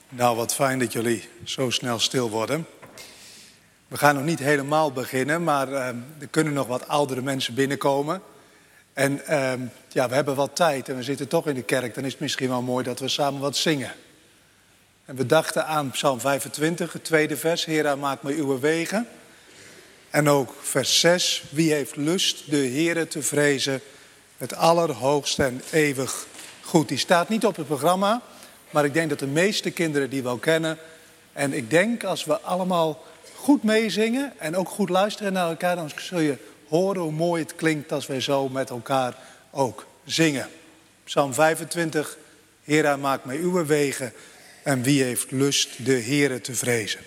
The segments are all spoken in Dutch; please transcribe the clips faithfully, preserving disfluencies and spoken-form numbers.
Nou, wat fijn dat jullie zo snel stil worden. We gaan nog niet helemaal beginnen, maar uh, er kunnen nog wat oudere mensen binnenkomen. En uh, ja, we hebben wat tijd en we zitten toch in de kerk. Dan is het misschien wel mooi dat we samen wat zingen. En we dachten aan Psalm vijfentwintig, het tweede vers. Heere, maak mij uw wegen. En ook vers zes. Wie heeft lust de Heere te vrezen, het allerhoogste en eeuwig goed. Die staat niet op het programma, maar ik denk dat de meeste kinderen die wel kennen. En ik denk als we allemaal goed meezingen en ook goed luisteren naar elkaar, dan zul je horen hoe mooi het klinkt als wij zo met elkaar ook zingen. Psalm vijfentwintig. Heere, maak mij uw wegen. En wie heeft lust de Heere te vrezen.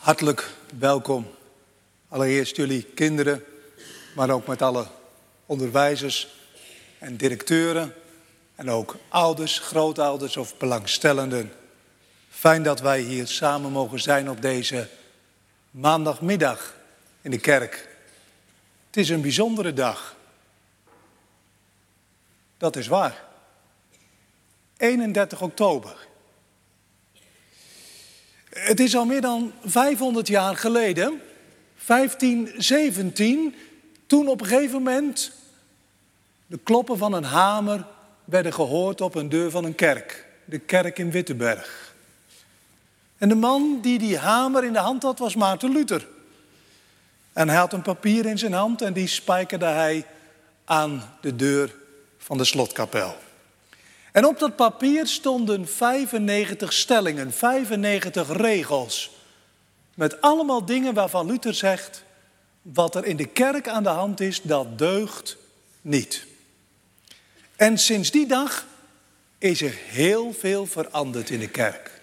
Hartelijk welkom. Allereerst jullie kinderen, maar ook met alle onderwijzers en directeuren en ook ouders, grootouders of belangstellenden. Fijn dat wij hier samen mogen zijn op deze maandagmiddag in de kerk. Het is een bijzondere dag. Dat is waar. eenendertig oktober. Het is al meer dan vijfhonderd jaar geleden, vijftien zeventien, toen op een gegeven moment de kloppen van een hamer werden gehoord op een deur van een kerk. De kerk in Wittenberg. En de man die die hamer in de hand had was Maarten Luther. En hij had een papier in zijn hand en die spijkerde hij aan de deur van de slotkapel. En op dat papier stonden vijfennegentig stellingen, vijfennegentig regels. Met allemaal dingen waarvan Luther zegt, wat er in de kerk aan de hand is, dat deugt niet. En sinds die dag is er heel veel veranderd in de kerk.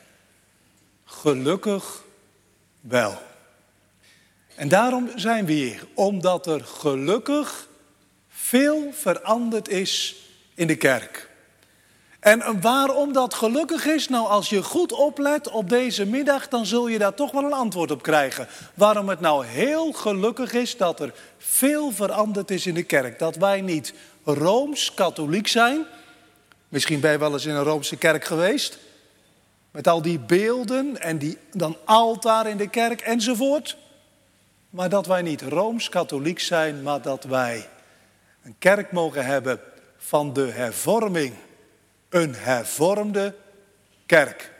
Gelukkig wel. En daarom zijn we hier, omdat er gelukkig veel veranderd is in de kerk. En waarom dat gelukkig is? Nou, als je goed oplet op deze middag, dan zul je daar toch wel een antwoord op krijgen. Waarom het nou heel gelukkig is dat er veel veranderd is in de kerk. Dat wij niet rooms-katholiek zijn. Misschien ben je wel eens in een Roomse kerk geweest. Met al die beelden en die dan altaar in de kerk enzovoort. Maar dat wij niet rooms-katholiek zijn, maar dat wij een kerk mogen hebben van de hervorming. Een hervormde kerk.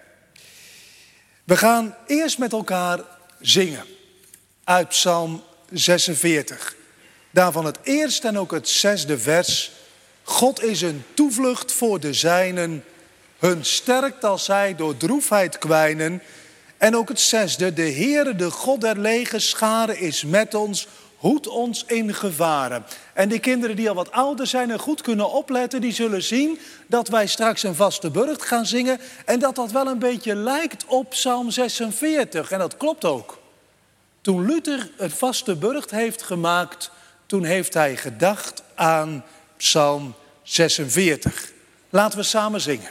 We gaan eerst met elkaar zingen uit Psalm zesenveertig. Daarvan het eerste en ook het zesde vers. God is een toevlucht voor de zijnen, hun sterkt als zij door droefheid kwijnen. En ook het zesde, de Heere, de God der legerscharen is met ons, hoedt ons in gevaren. En die kinderen die al wat ouder zijn en goed kunnen opletten, die zullen zien dat wij straks een vaste burcht gaan zingen. En dat dat wel een beetje lijkt op Psalm zesenveertig. En dat klopt ook. Toen Luther het vaste burcht heeft gemaakt, toen heeft hij gedacht aan Psalm zesenveertig. Laten we samen zingen.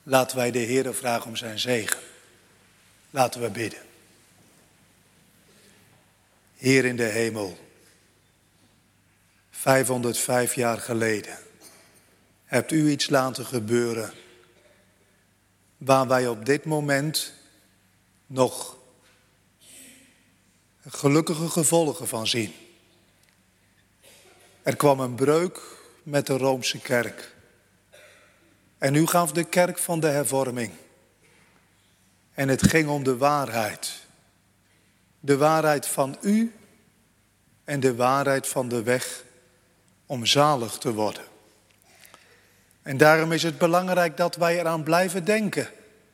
Laten wij de Heere vragen om zijn zegen. Laten we bidden. Heer in de hemel, vijfhonderdvijf jaar geleden hebt u iets laten gebeuren waar wij op dit moment nog gelukkige gevolgen van zien. Er kwam een breuk met de Roomse kerk. En u gaf de kerk van de hervorming. En het ging om de waarheid. De waarheid van u en de waarheid van de weg om zalig te worden. En daarom is het belangrijk dat wij eraan blijven denken.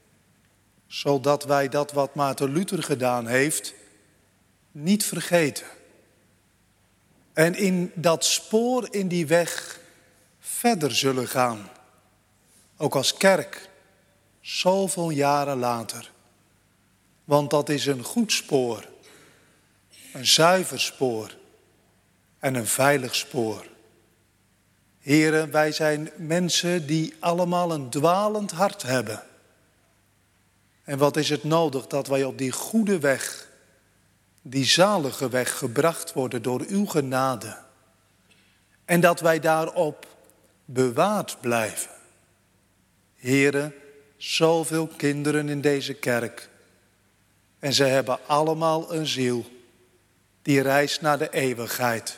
Zodat wij dat wat Maarten Luther gedaan heeft, niet vergeten. En in dat spoor, in die weg, verder zullen gaan. Ook als kerk, zoveel jaren later. Want dat is een goed spoor. Een zuiver spoor. En een veilig spoor. Heren, wij zijn mensen die allemaal een dwalend hart hebben. En wat is het nodig dat wij op die goede weg, die zalige weg, gebracht worden door uw genade. En dat wij daarop bewaard blijven. Heren, zoveel kinderen in deze kerk. En ze hebben allemaal een ziel die reist naar de eeuwigheid.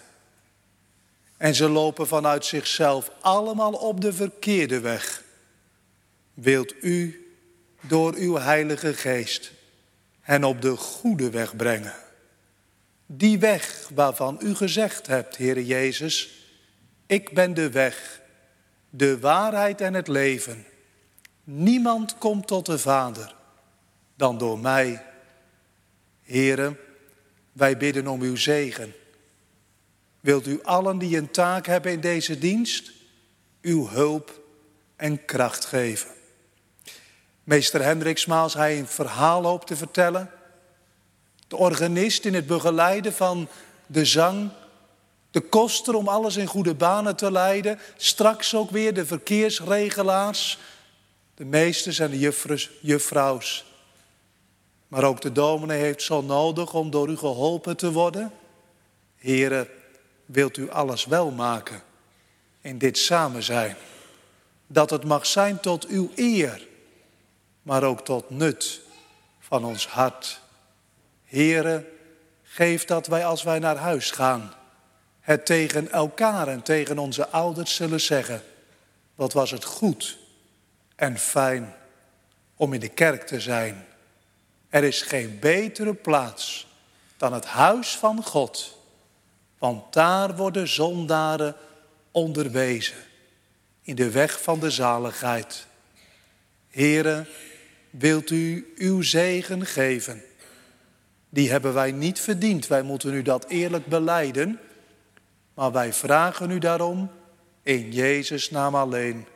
En ze lopen vanuit zichzelf allemaal op de verkeerde weg. Wilt u door uw Heilige Geest hen op de goede weg brengen. Die weg waarvan u gezegd hebt, Heere Jezus, ik ben de weg, de waarheid en het leven. Niemand komt tot de Vader dan door mij. Heere, wij bidden om uw zegen. Wilt u allen die een taak hebben in deze dienst, uw hulp en kracht geven. Meester Hendriksma, als hij een verhaal hoopt te vertellen, de organist in het begeleiden van de zang, de koster om alles in goede banen te leiden, straks ook weer de verkeersregelaars, de meesters en de juffers, juffrouws. Maar ook de dominee heeft zo nodig om door u geholpen te worden. Heere, wilt u alles wel maken in dit samen zijn. Dat het mag zijn tot uw eer, maar ook tot nut van ons hart. Heere, geef dat wij als wij naar huis gaan, het tegen elkaar en tegen onze ouders zullen zeggen. Wat was het goed en fijn om in de kerk te zijn. Er is geen betere plaats dan het huis van God. Want daar worden zondaren onderwezen in de weg van de zaligheid. Heere, wilt u uw zegen geven? Die hebben wij niet verdiend. Wij moeten u dat eerlijk belijden. Maar wij vragen u daarom in Jezus' naam alleen.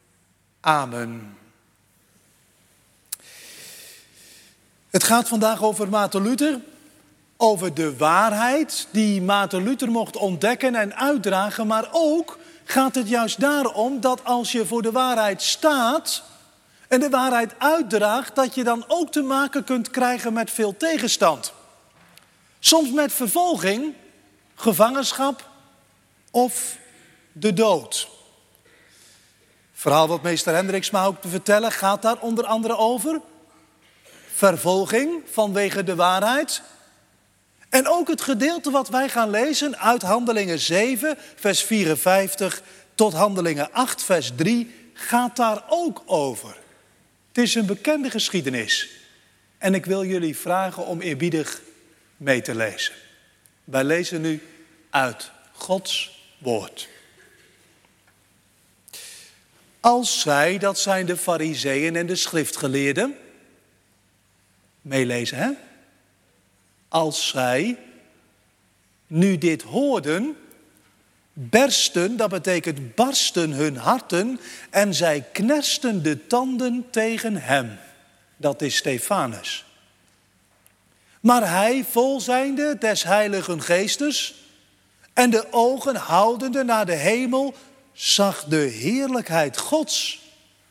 Amen. Het gaat vandaag over Maarten Luther. Over de waarheid die Maarten Luther mocht ontdekken en uitdragen. Maar ook gaat het juist daarom dat als je voor de waarheid staat en de waarheid uitdraagt, dat je dan ook te maken kunt krijgen met veel tegenstand. Soms met vervolging, gevangenschap of de dood. Het verhaal wat meester Hendriksma ook te vertellen gaat daar onder andere over. Vervolging vanwege de waarheid. En ook het gedeelte wat wij gaan lezen uit Handelingen zeven, vers vierenvijftig tot Handelingen acht, vers drie, gaat daar ook over. Het is een bekende geschiedenis. En ik wil jullie vragen om eerbiedig mee te lezen. Wij lezen nu uit Gods woord. Als zij, dat zijn de Farizeeën en de schriftgeleerden, meelezen hè? Als zij nu dit hoorden, bersten, dat betekent barsten hun harten en zij knersten de tanden tegen hem. Dat is Stefanus. Maar hij, vol zijnde des Heiligen Geestes en de ogen houdende naar de hemel, zag de heerlijkheid Gods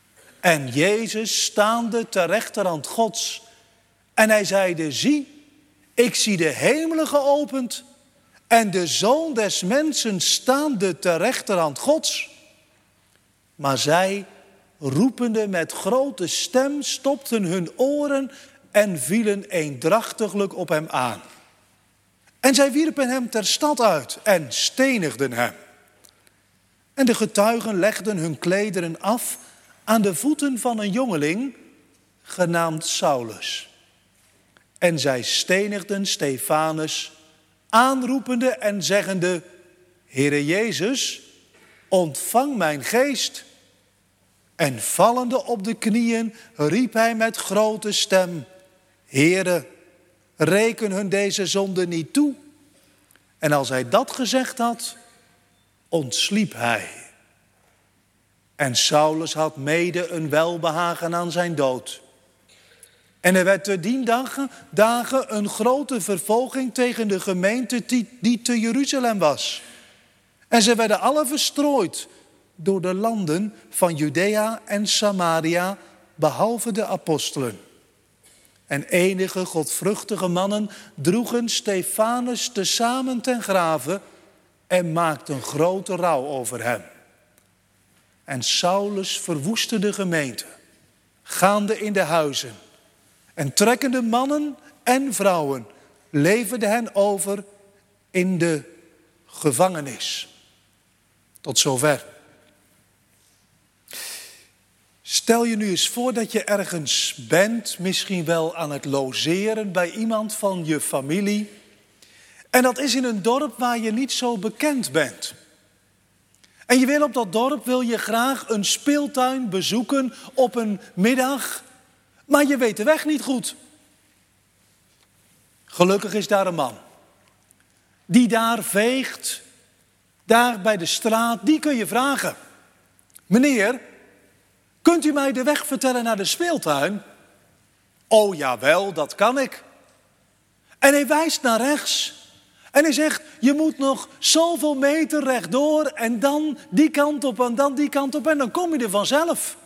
en Jezus staande ter rechterhand Gods. En hij zeide, zie, ik zie de hemelen geopend en de Zoon des Mensen staande ter rechterhand Gods. Maar zij, roepende met grote stem, stopten hun oren en vielen eendrachtiglijk op hem aan. En zij wierpen hem ter stad uit en stenigden hem. En de getuigen legden hun klederen af aan de voeten van een jongeling, genaamd Saulus. En zij stenigden Stefanus, aanroepende en zeggende, Heere Jezus, ontvang mijn geest. En vallende op de knieën riep hij met grote stem, Heere, reken hun deze zonde niet toe. En als hij dat gezegd had, ontsliep hij. En Saulus had mede een welbehagen aan zijn dood. En er werd te dien dagen, dagen een grote vervolging tegen de gemeente die, die te Jeruzalem was. En ze werden alle verstrooid door de landen van Judea en Samaria, behalve de apostelen. En enige godvruchtige mannen droegen Stefanus tezamen ten grave en maakten grote rouw over hem. En Saulus verwoestte de gemeente, gaande in de huizen. En trekkende mannen en vrouwen leverden hen over in de gevangenis. Tot zover. Stel je nu eens voor dat je ergens bent, misschien wel aan het logeren bij iemand van je familie. En dat is in een dorp waar je niet zo bekend bent. En je wil op dat dorp, wil je graag een speeltuin bezoeken op een middag, maar je weet de weg niet goed. Gelukkig is daar een man die daar veegt, daar bij de straat, die kun je vragen. Meneer, kunt u mij de weg vertellen naar de speeltuin? Oh jawel, dat kan ik. En hij wijst naar rechts. En hij zegt, je moet nog zoveel meter rechtdoor en dan die kant op en dan die kant op en dan kom je er vanzelf.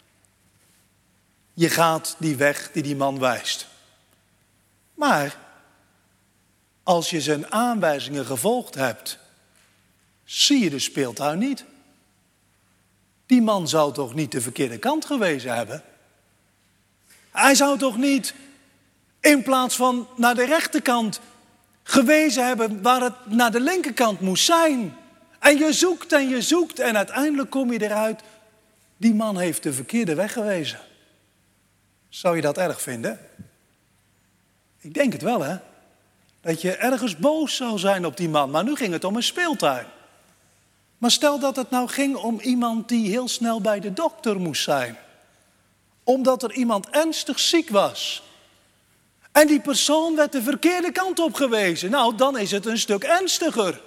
Je gaat die weg die die man wijst. Maar als je zijn aanwijzingen gevolgd hebt, zie je de speeltuin niet. Die man zou toch niet de verkeerde kant gewezen hebben? Hij zou toch niet in plaats van naar de rechterkant gewezen hebben waar het naar de linkerkant moest zijn? En je zoekt en je zoekt en uiteindelijk kom je eruit, die man heeft de verkeerde weg gewezen. Zou je dat erg vinden? Ik denk het wel, hè? Dat je ergens boos zou zijn op die man, maar nu ging het om een speeltuin. Maar stel dat het nou ging om iemand die heel snel bij de dokter moest zijn. Omdat er iemand ernstig ziek was. En die persoon werd de verkeerde kant op gewezen. Nou, dan is het een stuk ernstiger.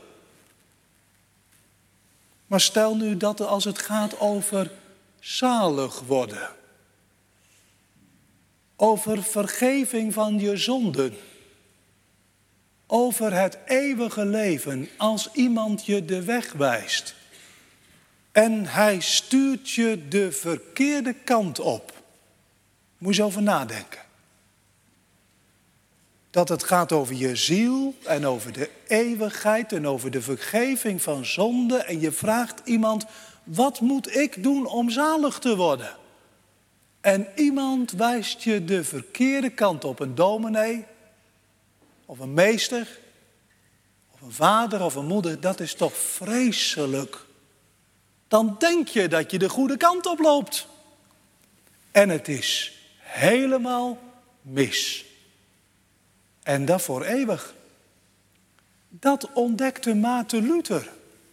Maar stel nu dat als het gaat over zalig worden. Over vergeving van je zonden. Over het eeuwige leven als iemand je de weg wijst. En hij stuurt je de verkeerde kant op. Moet je eens over nadenken. Dat het gaat over je ziel en over de eeuwigheid en over de vergeving van zonde. En je vraagt iemand, wat moet ik doen om zalig te worden? En iemand wijst je de verkeerde kant op. Een dominee, of een meester, of een vader of een moeder. Dat is toch vreselijk. Dan denk je dat je de goede kant op loopt. En het is helemaal mis. En dat voor eeuwig. Dat ontdekte Maarten Luther.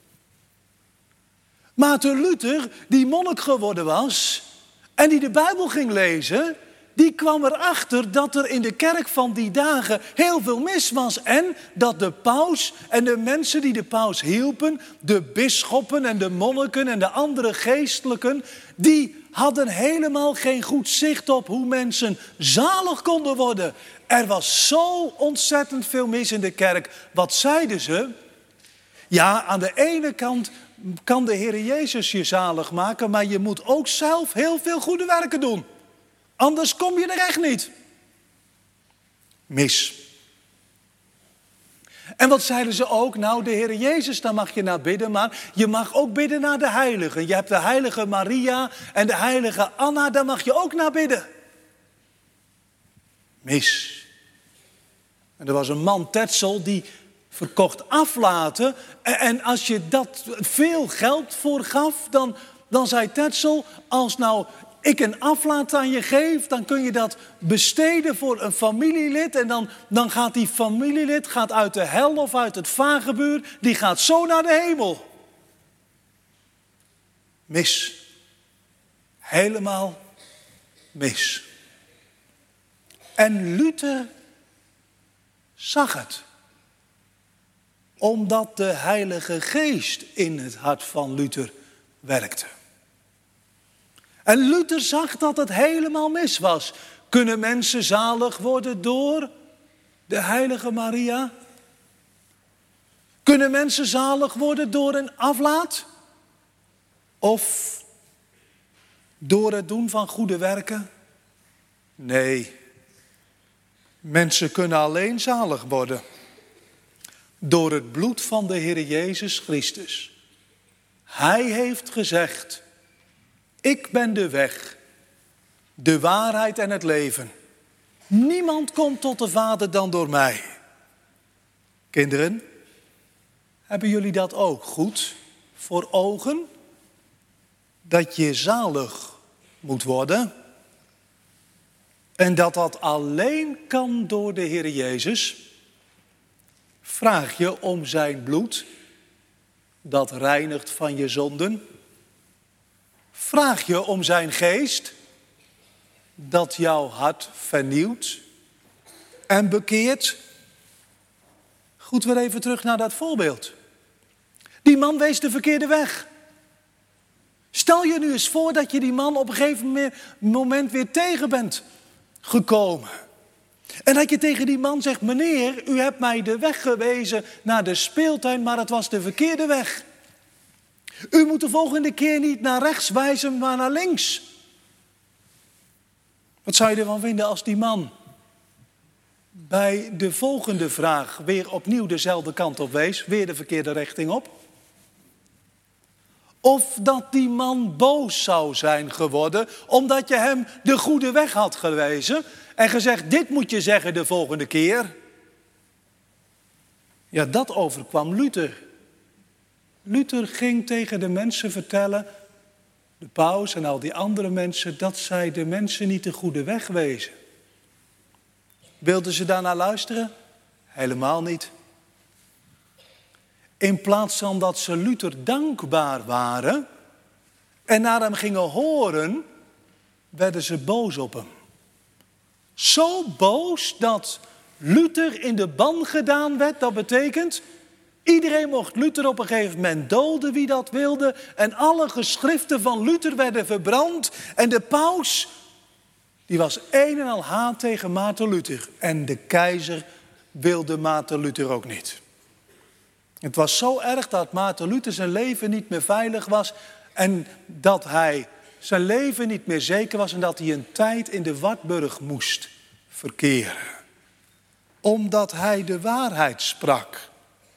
Maarten Luther, die monnik geworden was en die de Bijbel ging lezen, die kwam erachter dat er in de kerk van die dagen heel veel mis was. En dat de paus en de mensen die de paus hielpen, de bisschoppen en de monniken en de andere geestelijken, die hadden helemaal geen goed zicht op hoe mensen zalig konden worden. Er was zo ontzettend veel mis in de kerk. Wat zeiden ze? Ja, aan de ene kant kan de Heer Jezus je zalig maken, maar je moet ook zelf heel veel goede werken doen. Anders kom je er echt niet. Mis. En wat zeiden ze ook? Nou, de Heer Jezus, daar mag je naar bidden, maar je mag ook bidden naar de heiligen. Je hebt de heilige Maria en de heilige Anna, daar mag je ook naar bidden. Mis. En er was een man, Tetzel, die verkocht aflaten. En als je dat veel geld voor gaf, dan, dan zei Tetzel, als nou ik een aflaat aan je geef, dan kun je dat besteden voor een familielid. En dan, dan gaat die familielid gaat uit de hel of uit het vagevuur, die gaat zo naar de hemel. Mis. Helemaal mis. En Luther zag het. Omdat de Heilige Geest in het hart van Luther werkte. En Luther zag dat het helemaal mis was. Kunnen mensen zalig worden door de heilige Maria? Kunnen mensen zalig worden door een aflaat? Of door het doen van goede werken? Nee. Mensen kunnen alleen zalig worden door het bloed van de Heer Jezus Christus. Hij heeft gezegd, ik ben de weg, de waarheid en het leven. Niemand komt tot de Vader dan door mij. Kinderen, hebben jullie dat ook goed voor ogen? Dat je zalig moet worden. En dat dat alleen kan door de Heer Jezus. Vraag je om zijn bloed, dat reinigt van je zonden. Vraag je om zijn geest, dat jouw hart vernieuwt en bekeert. Goed, weer even terug naar dat voorbeeld. Die man wees de verkeerde weg. Stel je nu eens voor dat je die man op een gegeven moment weer tegen bent gekomen. En dat je tegen die man zegt, meneer, u hebt mij de weg gewezen naar de speeltuin, maar het was de verkeerde weg. U moet de volgende keer niet naar rechts wijzen, maar naar links. Wat zou je ervan vinden als die man bij de volgende vraag weer opnieuw dezelfde kant op wees, weer de verkeerde richting op? Of dat die man boos zou zijn geworden, omdat je hem de goede weg had gewezen en gezegd, dit moet je zeggen de volgende keer. Ja, dat overkwam Luther. Luther ging tegen de mensen vertellen, de paus en al die andere mensen, dat zij de mensen niet de goede weg wezen. Wilden ze daarnaar luisteren? Helemaal niet. In plaats van dat ze Luther dankbaar waren en naar hem gingen horen, werden ze boos op hem. Zo boos dat Luther in de ban gedaan werd. Dat betekent, iedereen mocht Luther op een gegeven moment doden, wie dat wilde. En alle geschriften van Luther werden verbrand. En de paus, die was een en al haat tegen Maarten Luther. En de keizer wilde Maarten Luther ook niet. Het was zo erg dat Maarten Luther zijn leven niet meer veilig was. En dat hij zijn leven niet meer zeker was. En dat hij een tijd in de Wartburg moest verkeren. Omdat hij de waarheid sprak.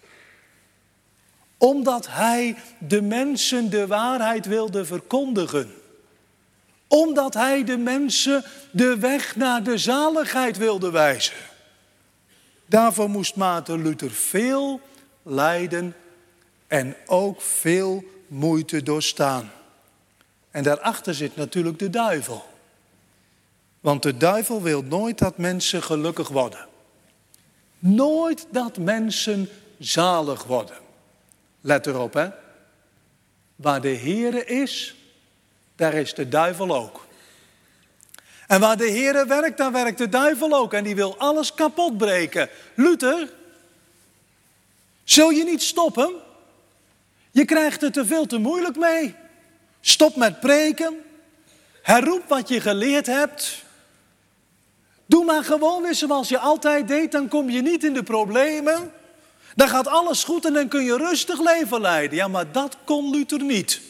Omdat hij de mensen de waarheid wilde verkondigen. Omdat hij de mensen de weg naar de zaligheid wilde wijzen. Daarvoor moest Maarten Luther veel lijden en ook veel moeite doorstaan. En daarachter zit natuurlijk de duivel. Want de duivel wil nooit dat mensen gelukkig worden. Nooit dat mensen zalig worden. Let erop, hè. Waar de Heere is, daar is de duivel ook. En waar de Heere werkt, daar werkt de duivel ook. En die wil alles kapot breken. Luther, zul je niet stoppen? Je krijgt het er veel te moeilijk mee. Stop met preken. Herroep wat je geleerd hebt. Doe maar gewoon weer zoals je altijd deed, dan kom je niet in de problemen. Dan gaat alles goed en dan kun je rustig leven leiden. Ja, maar dat kon Luther niet.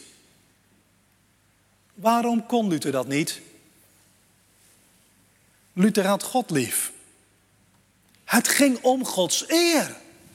Waarom kon Luther dat niet? Luther had God lief. Het ging om Gods eer.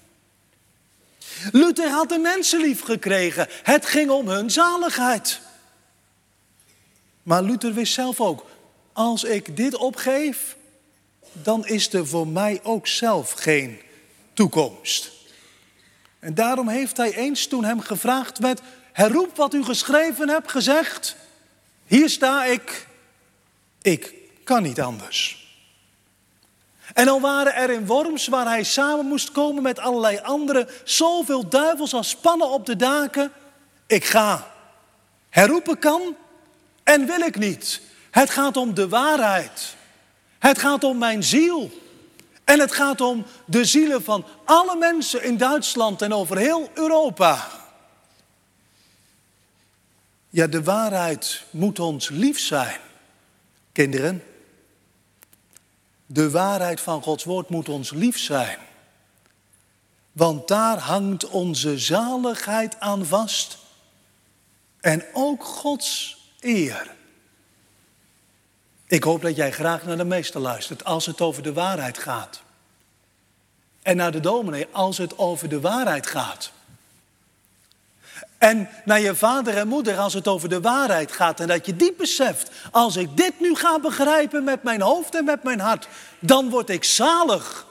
Luther had de mensen lief gekregen. Het ging om hun zaligheid. Maar Luther wist zelf ook, als ik dit opgeef, dan is er voor mij ook zelf geen toekomst. En daarom heeft hij eens, toen hem gevraagd werd, herroep wat u geschreven hebt, gezegd, hier sta ik, ik kan niet anders. En al waren er in Worms, waar hij samen moest komen met allerlei anderen, zoveel duivels als spannen op de daken, ik ga. Herroepen kan en wil ik niet. Het gaat om de waarheid. Het gaat om mijn ziel. En het gaat om de zielen van alle mensen in Duitsland en over heel Europa. Ja, de waarheid moet ons lief zijn, kinderen. De waarheid van Gods woord moet ons lief zijn. Want daar hangt onze zaligheid aan vast. En ook Gods eer. Ik hoop dat jij graag naar de meester luistert als het over de waarheid gaat. En naar de dominee als het over de waarheid gaat. En naar je vader en moeder als het over de waarheid gaat. En dat je diep beseft, als ik dit nu ga begrijpen met mijn hoofd en met mijn hart, dan word ik zalig.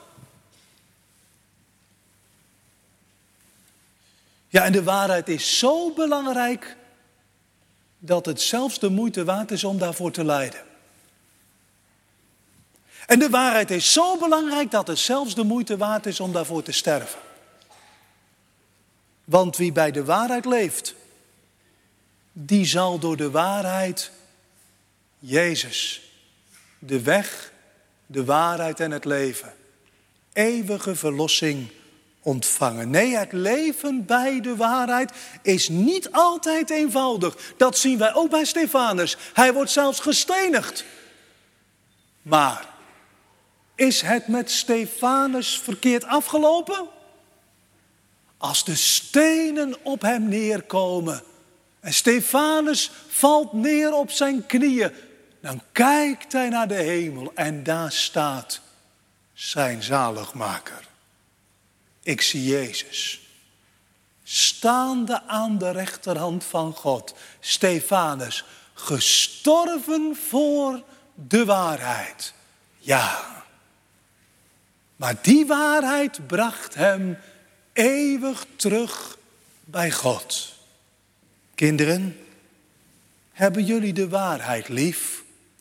Ja, en de waarheid is zo belangrijk dat het zelfs de moeite waard is om daarvoor te lijden. En de waarheid is zo belangrijk dat het zelfs de moeite waard is om daarvoor te sterven. Want wie bij de waarheid leeft, die zal door de waarheid Jezus, de weg, de waarheid en het leven, eeuwige verlossing ontvangen. Nee, het leven bij de waarheid is niet altijd eenvoudig. Dat zien wij ook bij Stefanus. Hij wordt zelfs gestenigd. Maar is het met Stefanus verkeerd afgelopen? Als de stenen op hem neerkomen en Stefanus valt neer op zijn knieën, dan kijkt hij naar de hemel en daar staat zijn zaligmaker. Ik zie Jezus, staande aan de rechterhand van God. Stefanus, gestorven voor de waarheid. Ja, maar die waarheid bracht hem eeuwig terug bij God. Kinderen, hebben jullie de waarheid lief?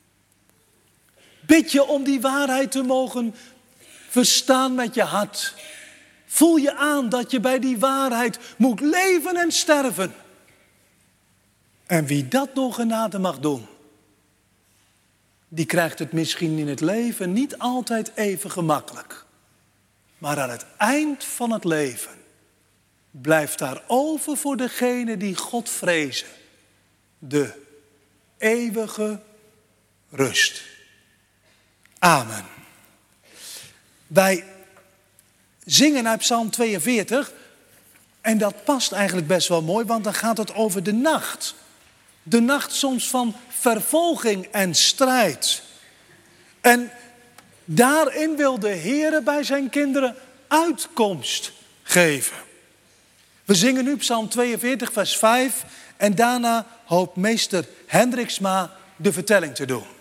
Bid je om die waarheid te mogen verstaan met je hart. Voel je aan dat je bij die waarheid moet leven en sterven. En wie dat door genade mag doen, die krijgt het misschien in het leven niet altijd even gemakkelijk. Maar aan het eind van het leven blijft daar over voor degene die God vrezen de eeuwige rust. Amen. Wij zingen uit Psalm tweeënveertig en dat past eigenlijk best wel mooi, want dan gaat het over de nacht. De nacht soms van vervolging en strijd. En daarin wil de Heere bij zijn kinderen uitkomst geven. We zingen nu Psalm tweeënveertig vers vijf en daarna hoopt meester Hendriksma de vertelling te doen.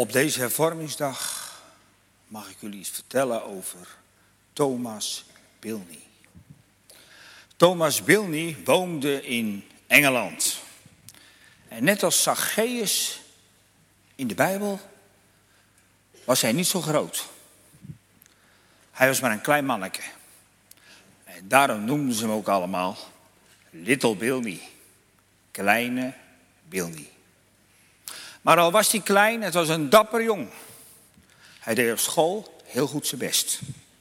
Op deze hervormingsdag mag ik jullie iets vertellen over Thomas Bilney. Thomas Bilney woonde in Engeland. En net als Zacchaeus in de Bijbel was hij niet zo groot. Hij was maar een klein manneke. En daarom noemden ze hem ook allemaal Little Bilney. Kleine Bilney. Maar al was hij klein, het was een dapper jong. Hij deed op school heel goed zijn best.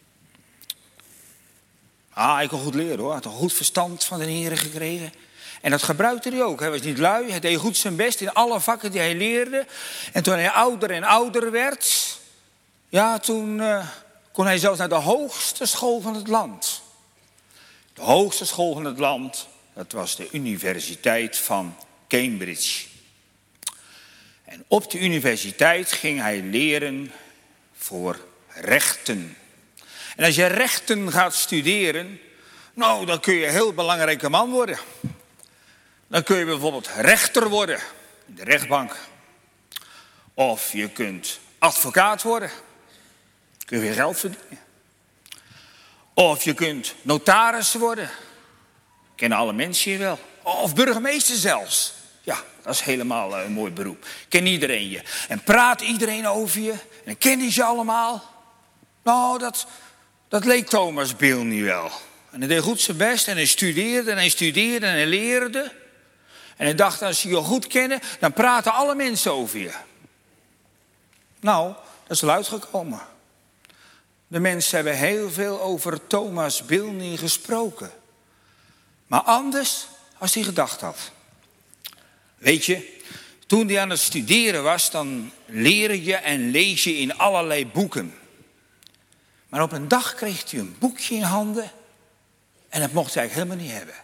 Ah, hij kon goed leren hoor. Hij had een goed verstand van de Heere gekregen. En dat gebruikte hij ook. Hij was niet lui, hij deed goed zijn best in alle vakken die hij leerde. En toen hij ouder en ouder werd, ja, toen uh, kon hij zelfs naar de hoogste school van het land. De hoogste school van het land, dat was de Universiteit van Cambridge. En op de universiteit ging hij leren voor rechten. En als je rechten gaat studeren, nou, dan kun je een heel belangrijke man worden. Dan kun je bijvoorbeeld rechter worden in de rechtbank. Of je kunt advocaat worden. Kun je weer geld verdienen. Of je kunt notaris worden. Kennen alle mensen je wel. Of burgemeester zelfs. Ja, dat is helemaal een mooi beroep. Ken iedereen je. En praat iedereen over je. En kennen ze allemaal. Nou, dat, dat leek Thomas Bilney wel. En hij deed goed zijn best. En hij studeerde en hij studeerde en hij leerde. En hij dacht, als ze je goed kennen, dan praten alle mensen over je. Nou, dat is wel uitgekomen. De mensen hebben heel veel over Thomas Bilney gesproken. Maar anders als hij gedacht had. Weet je, toen hij aan het studeren was, dan leer je en lees je in allerlei boeken. Maar op een dag kreeg hij een boekje in handen en dat mocht hij eigenlijk helemaal niet hebben.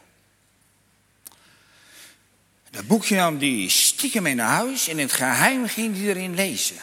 Dat boekje nam hij stiekem mee naar huis en in het geheim ging hij erin lezen.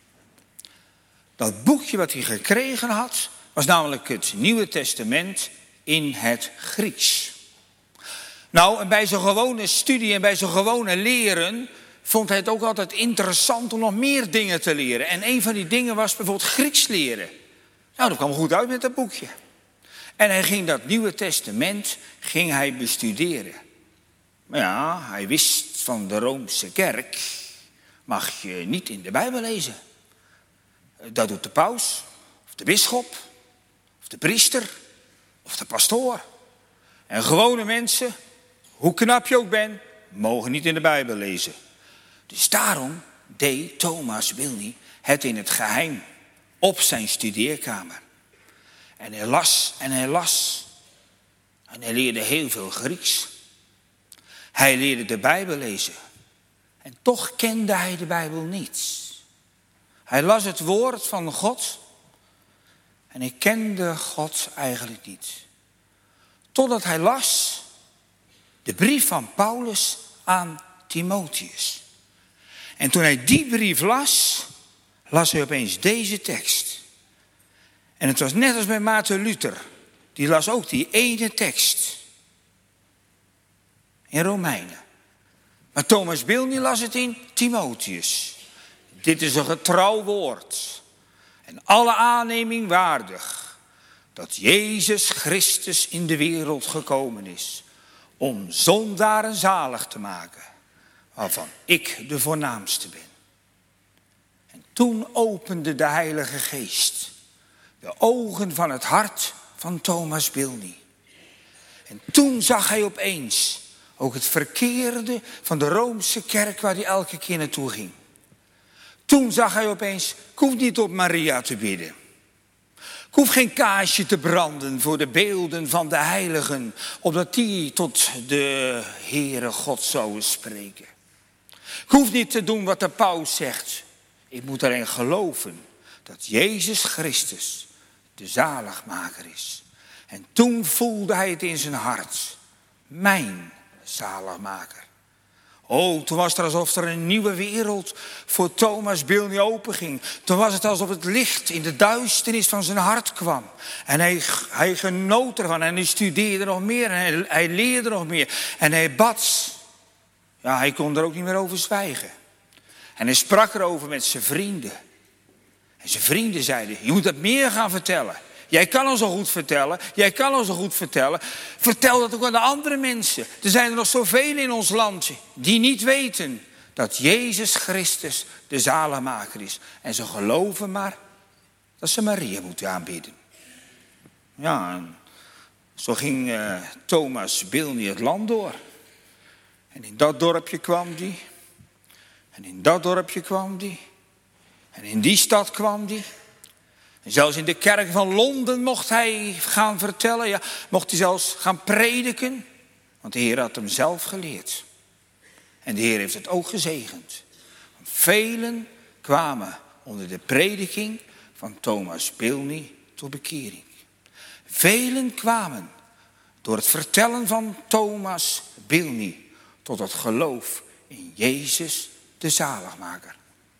Dat boekje wat hij gekregen had, was namelijk het Nieuwe Testament in het Grieks. Nou, en bij zijn gewone studie en bij zijn gewone leren vond hij het ook altijd interessant om nog meer dingen te leren. En een van die dingen was bijvoorbeeld Grieks leren. Nou, dat kwam goed uit met dat boekje. En hij ging dat Nieuwe Testament ging hij bestuderen. Maar ja, hij wist van de Roomse kerk mag je niet in de Bijbel lezen. Dat doet de paus, of de bisschop, of de priester, of de pastoor. En gewone mensen, hoe knap je ook bent, mogen niet in de Bijbel lezen. Dus daarom deed Thomas Bilney het in het geheim op zijn studeerkamer. En hij las en hij las. En hij leerde heel veel Grieks. Hij leerde de Bijbel lezen. En toch kende hij de Bijbel niet. Hij las het woord van God. En hij kende God eigenlijk niet. Totdat hij las de brief van Paulus aan Timotheus. En toen hij die brief las, las hij opeens deze tekst. En het was net als bij Maarten Luther. Die las ook die ene tekst. In Romeinen. Maar Thomas Bilney las het in Timotheus. Dit is een getrouw woord. En alle aanneming waardig. Dat Jezus Christus in de wereld gekomen is. Om zondaren zalig te maken. Waarvan ik de voornaamste ben. En toen opende de Heilige Geest de ogen van het hart van Thomas Bilney. En toen zag hij opeens ook het verkeerde van de Roomse kerk waar hij elke keer naartoe ging. Toen zag hij opeens, ik hoef niet op Maria te bidden. Ik hoef geen kaarsje te branden voor de beelden van de heiligen, opdat die tot de Heere God zouden spreken. Ik hoef niet te doen wat de paus zegt. Ik moet alleen geloven dat Jezus Christus de zaligmaker is. En toen voelde hij het in zijn hart. Mijn zaligmaker. Oh, toen was het alsof er een nieuwe wereld voor Thomas Bilney openging. Toen was het alsof het licht in de duisternis van zijn hart kwam. En hij, hij genoot ervan en hij studeerde nog meer en hij, hij leerde nog meer. En hij bad. Ja, hij kon er ook niet meer over zwijgen. En hij sprak erover met zijn vrienden. En zijn vrienden zeiden, je moet het meer gaan vertellen. Jij kan ons al goed vertellen. Jij kan ons al goed vertellen. Vertel dat ook aan de andere mensen. Er zijn er nog zoveel in ons land die niet weten dat Jezus Christus de zaligmaker is. En ze geloven maar dat ze Maria moeten aanbidden. Ja, en zo ging uh, Thomas Bilney het land door. En in dat dorpje kwam die. En in dat dorpje kwam die. En in die stad kwam die. En zelfs in de kerk van Londen mocht hij gaan vertellen. Ja, mocht hij zelfs gaan prediken. Want de Heer had hem zelf geleerd. En de Heer heeft het ook gezegend. Velen kwamen onder de prediking van Thomas Bilney tot bekering. Velen kwamen door het vertellen van Thomas Bilney tot het geloof in Jezus de zaligmaker.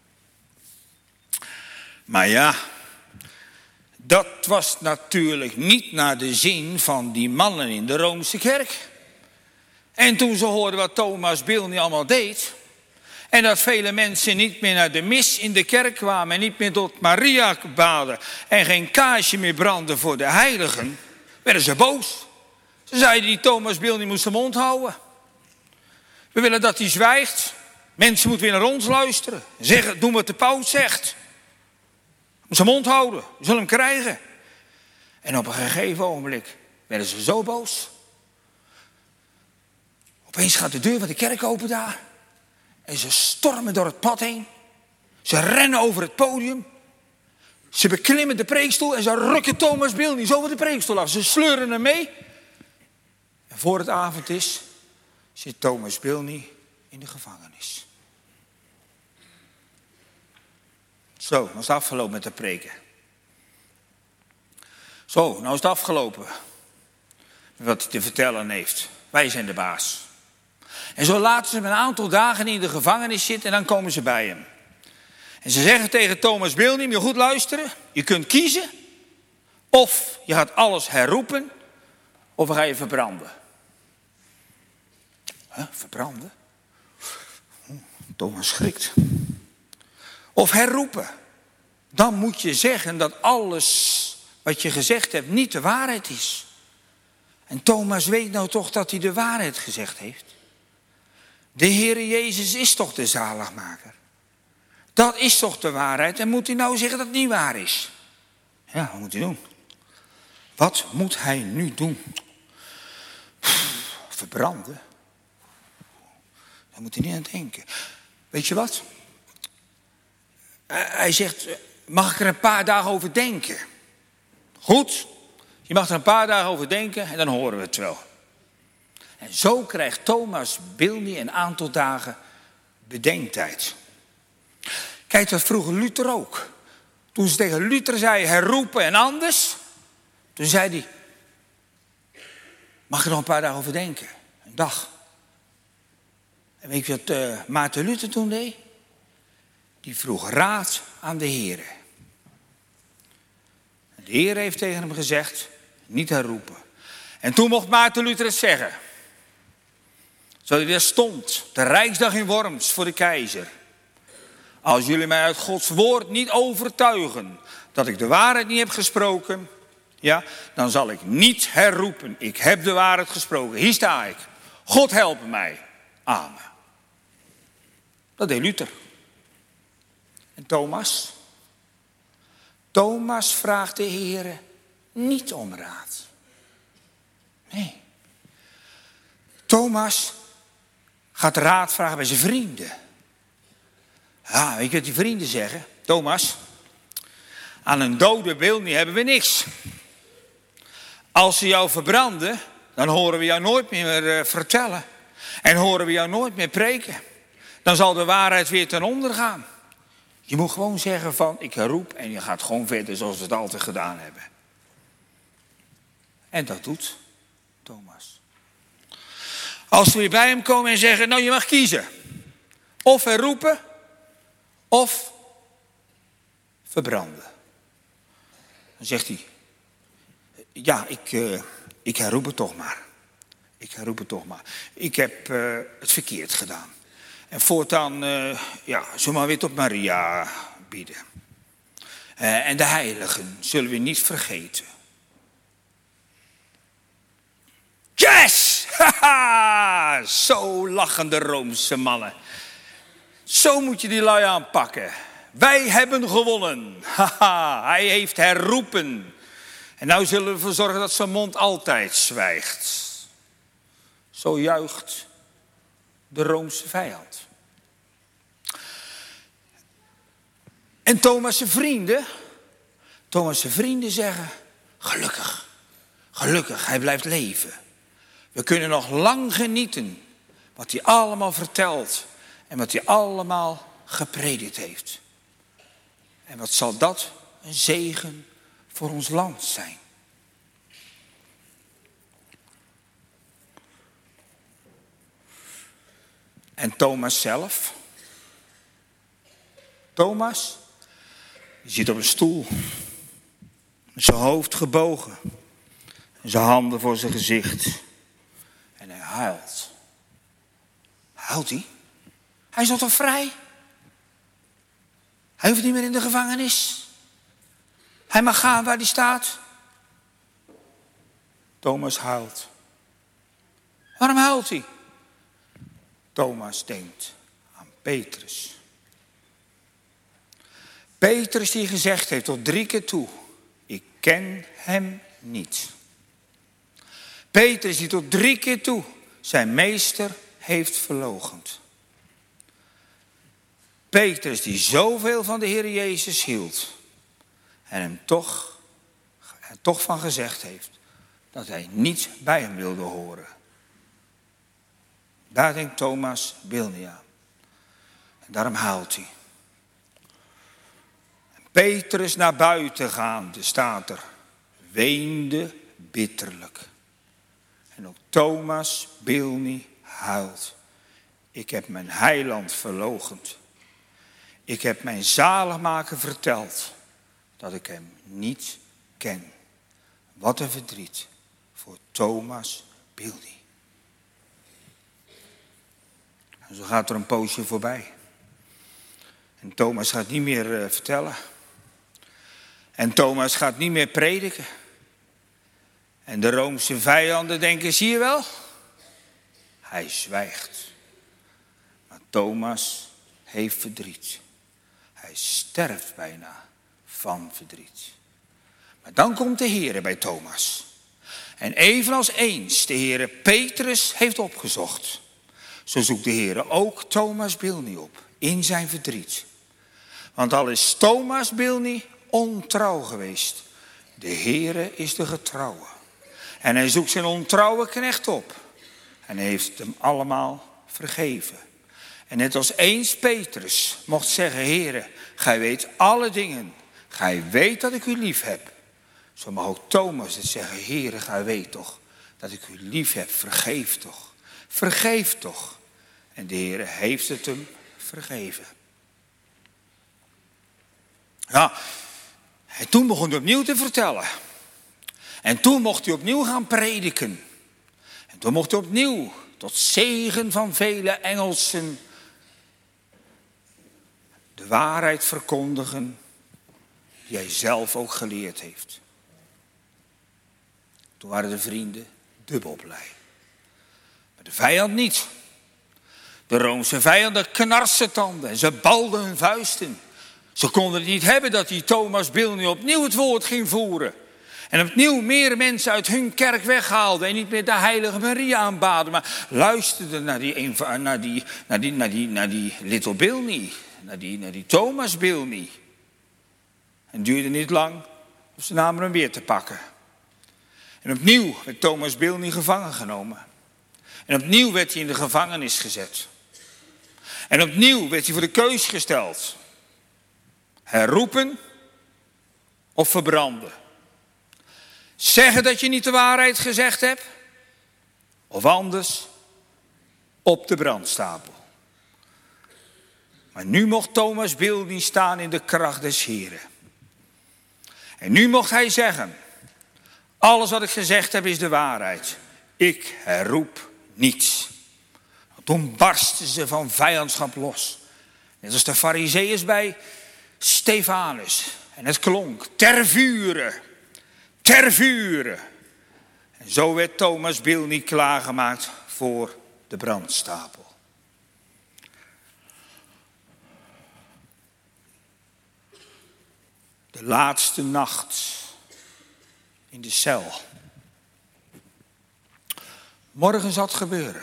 Maar ja, dat was natuurlijk niet naar de zin van die mannen in de Roomse kerk. En toen ze hoorden wat Thomas Bilney allemaal deed, en dat vele mensen niet meer naar de mis in de kerk kwamen en niet meer tot Maria baden en geen kaarsje meer brandden voor de heiligen, werden ze boos. Ze zeiden, die Thomas Bilney moest zijn mond houden. We willen dat hij zwijgt. Mensen moeten weer naar ons luisteren. Zeggen, doen wat de paus zegt. Moet zijn mond houden. We zullen hem krijgen. En op een gegeven ogenblik werden ze zo boos. Opeens gaat de deur van de kerk open daar. En ze stormen door het pad heen. Ze rennen over het podium. Ze beklimmen de preekstoel en ze rukken Thomas Bilney zo van de preekstoel af. Ze sleuren hem mee. En voor het avond is, zit Thomas Bilney in de gevangenis. Zo, nou is het afgelopen met de preken. Zo, nou is het afgelopen met wat hij te vertellen heeft. Wij zijn de baas. En zo laten ze hem een aantal dagen in de gevangenis zitten en dan komen ze bij hem. En ze zeggen tegen Thomas Bilney, moet je goed luisteren. Je kunt kiezen. Of je gaat alles herroepen. Of we gaan je verbranden. Huh, verbranden? Thomas schrikt. Of herroepen. Dan moet je zeggen dat alles wat je gezegd hebt niet de waarheid is. En Thomas weet nou toch dat hij de waarheid gezegd heeft. De Heere Jezus is toch de zaligmaker. Dat is toch de waarheid. En moet hij nou zeggen dat het niet waar is? Ja, wat moet hij doen? Wat moet hij nu doen? Verbranden? Daar moet hij niet aan denken. Weet je wat? Hij zegt, mag ik er een paar dagen over denken? Goed, je mag er een paar dagen over denken en dan horen we het wel. En zo krijgt Thomas Bilney een aantal dagen bedenktijd. Kijk, dat vroeg Luther ook. Toen ze tegen Luther zei herroepen en anders, toen zei hij, mag ik er nog een paar dagen over denken? Een dag. En weet je wat uh, Maarten Luther toen deed? Die vroeg raad aan de Heere. En de Heere heeft tegen hem gezegd, niet herroepen. En toen mocht Maarten Luther het zeggen. Zodat hij daar stond, de Rijksdag in Worms voor de keizer. Als jullie mij uit Gods woord niet overtuigen dat ik de waarheid niet heb gesproken, ja, dan zal ik niet herroepen. Ik heb de waarheid gesproken. Hier sta ik. God helpe mij. Amen. Dat deed Luther. En Thomas? Thomas vraagt de Heere niet om raad. Nee. Thomas gaat raad vragen bij zijn vrienden. Ja, weet je wat die vrienden zeggen? Thomas, aan een dode Bilney hebben we niks. Als ze jou verbranden, dan horen we jou nooit meer uh, vertellen. En horen we jou nooit meer preken. Dan zal de waarheid weer ten onder gaan. Je moet gewoon zeggen van, ik herroep en je gaat gewoon verder zoals we het altijd gedaan hebben. En dat doet Thomas. Als we weer bij hem komen en zeggen, nou je mag kiezen. Of herroepen, of verbranden. Dan zegt hij, ja, ik, uh, ik herroep het toch maar. Ik herroep het toch maar. Ik heb uh, het verkeerd gedaan. En voortaan, uh, ja, zullen we maar weer tot Maria bidden. Uh, en de heiligen zullen we niet vergeten. Yes! Haha! Zo lachen de Roomse mannen. Zo moet je die lui aanpakken. Wij hebben gewonnen. Haha, hij heeft herroepen. En nou zullen we ervoor zorgen dat zijn mond altijd zwijgt. Zo juicht de Roomse vijand. En Thomas' vrienden, Thomas' vrienden zeggen, gelukkig, gelukkig, hij blijft leven. We kunnen nog lang genieten wat hij allemaal vertelt en wat hij allemaal gepredikt heeft. En wat zal dat een zegen voor ons land zijn. En Thomas zelf. Thomas, die zit op een stoel. Met zijn hoofd gebogen. En zijn handen voor zijn gezicht. En hij huilt. Huilt hij? Hij is nog toch vrij? Hij hoeft niet meer in de gevangenis. Hij mag gaan waar hij staat. Thomas huilt. Waarom huilt hij? Thomas denkt aan Petrus. Petrus die gezegd heeft tot drie keer toe, ik ken hem niet. Petrus die tot drie keer toe zijn meester heeft verloochend. Petrus die zoveel van de Heer Jezus hield en hem toch, er toch van gezegd heeft dat hij niet bij hem wilde horen. Daar denkt Thomas Bilnie aan. En daarom huilt hij. En Petrus naar buiten gaande, staat er, weende bitterlijk. En ook Thomas Bilnie huilt. Ik heb mijn heiland verloochend. Ik heb mijn zaligmaker verteld dat ik hem niet ken. Wat een verdriet voor Thomas Bilnie. En zo gaat er een poosje voorbij. En Thomas gaat niet meer uh, vertellen. En Thomas gaat niet meer prediken. En de Roomse vijanden denken, zie je wel? Hij zwijgt. Maar Thomas heeft verdriet. Hij sterft bijna van verdriet. Maar dan komt de Heere bij Thomas. En evenals eens de Heere Petrus heeft opgezocht, zo zoekt de Heere ook Thomas Bilnie op in zijn verdriet. Want al is Thomas Bilnie ontrouw geweest, de Heere is de getrouwe. En hij zoekt zijn ontrouwe knecht op en hij heeft hem allemaal vergeven. En net als eens Petrus mocht zeggen, Heere, gij weet alle dingen, gij weet dat ik u lief heb. Zo mag ook Thomas het zeggen, Heere, gij weet toch dat ik u lief heb, vergeef toch, vergeef toch. En de Heere heeft het hem vergeven. Ja, en toen begon hij opnieuw te vertellen. En toen mocht hij opnieuw gaan prediken. En toen mocht hij opnieuw tot zegen van vele Engelsen de waarheid verkondigen die hij zelf ook geleerd heeft. Toen waren de vrienden dubbel blij. Maar de vijand niet. De Roomse vijanden knarsen tanden en ze balden hun vuisten. Ze konden het niet hebben dat die Thomas Bilnie opnieuw het woord ging voeren. En opnieuw meer mensen uit hun kerk weghaalden en niet meer de heilige Maria aanbaden. Maar luisterden naar die, naar die, naar die, naar die, naar die little Bilnie, naar die, naar die Thomas Bilnie. En het duurde niet lang of ze namen hem weer te pakken. En opnieuw werd Thomas Bilnie gevangen genomen. En opnieuw werd hij in de gevangenis gezet. En opnieuw werd hij voor de keus gesteld. Herroepen of verbranden. Zeggen dat je niet de waarheid gezegd hebt. Of anders op de brandstapel. Maar nu mocht Thomas Bilnie staan in de kracht des Heren. En nu mocht hij zeggen, alles wat ik gezegd heb is de waarheid. Ik herroep niets. Toen barsten ze van vijandschap los. Net als de Farizeeërs bij Stefanus. En het klonk, ter vure, ter vure. En zo werd Thomas Bilney klaargemaakt voor de brandstapel. De laatste nacht in de cel. Morgen zal het gebeuren.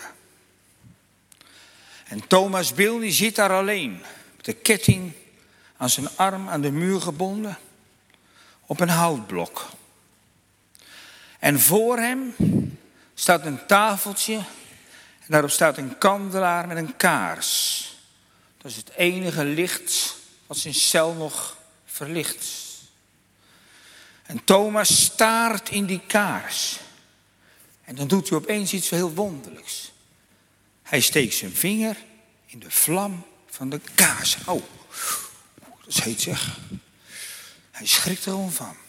En Thomas Bilney zit daar alleen, met de ketting aan zijn arm aan de muur gebonden, op een houtblok. En voor hem staat een tafeltje en daarop staat een kandelaar met een kaars. Dat is het enige licht wat zijn cel nog verlicht. En Thomas staart in die kaars. En dan doet hij opeens iets heel wonderlijks. Hij steekt zijn vinger in de vlam van de kaars. Oh, dat is heet zeg. Hij schrikt er gewoon van.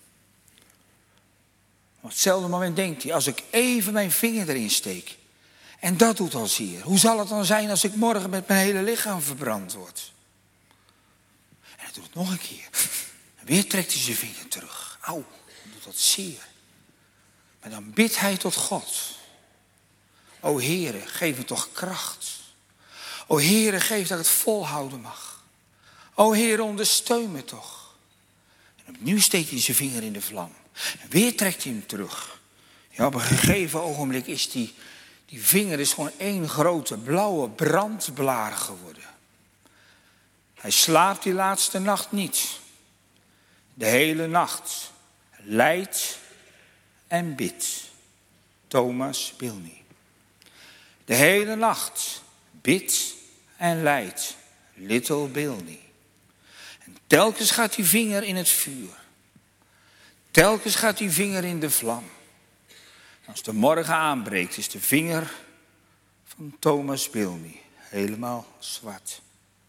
Op hetzelfde moment denkt hij, als ik even mijn vinger erin steek. En dat doet al zeer. Hoe zal het dan zijn als ik morgen met mijn hele lichaam verbrand word? En hij doet het nog een keer. En weer trekt hij zijn vinger terug. Auw, dan doet dat zeer. Maar dan bidt hij tot God. O Heere, geef me toch kracht. O Heere, geef dat ik het volhouden mag. O Heere, ondersteun me toch. En opnieuw steekt hij zijn vinger in de vlam. En weer trekt hij hem terug. Ja, op een gegeven ogenblik is die, die vinger is gewoon één grote blauwe brandblaar geworden. Hij slaapt die laatste nacht niet. De hele nacht lijdt en bidt. Thomas Bilney. De hele nacht bidt en lijdt. Little Bilney. En telkens gaat die vinger in het vuur. Telkens gaat die vinger in de vlam. Als de morgen aanbreekt is de vinger van Thomas Bilney helemaal zwart.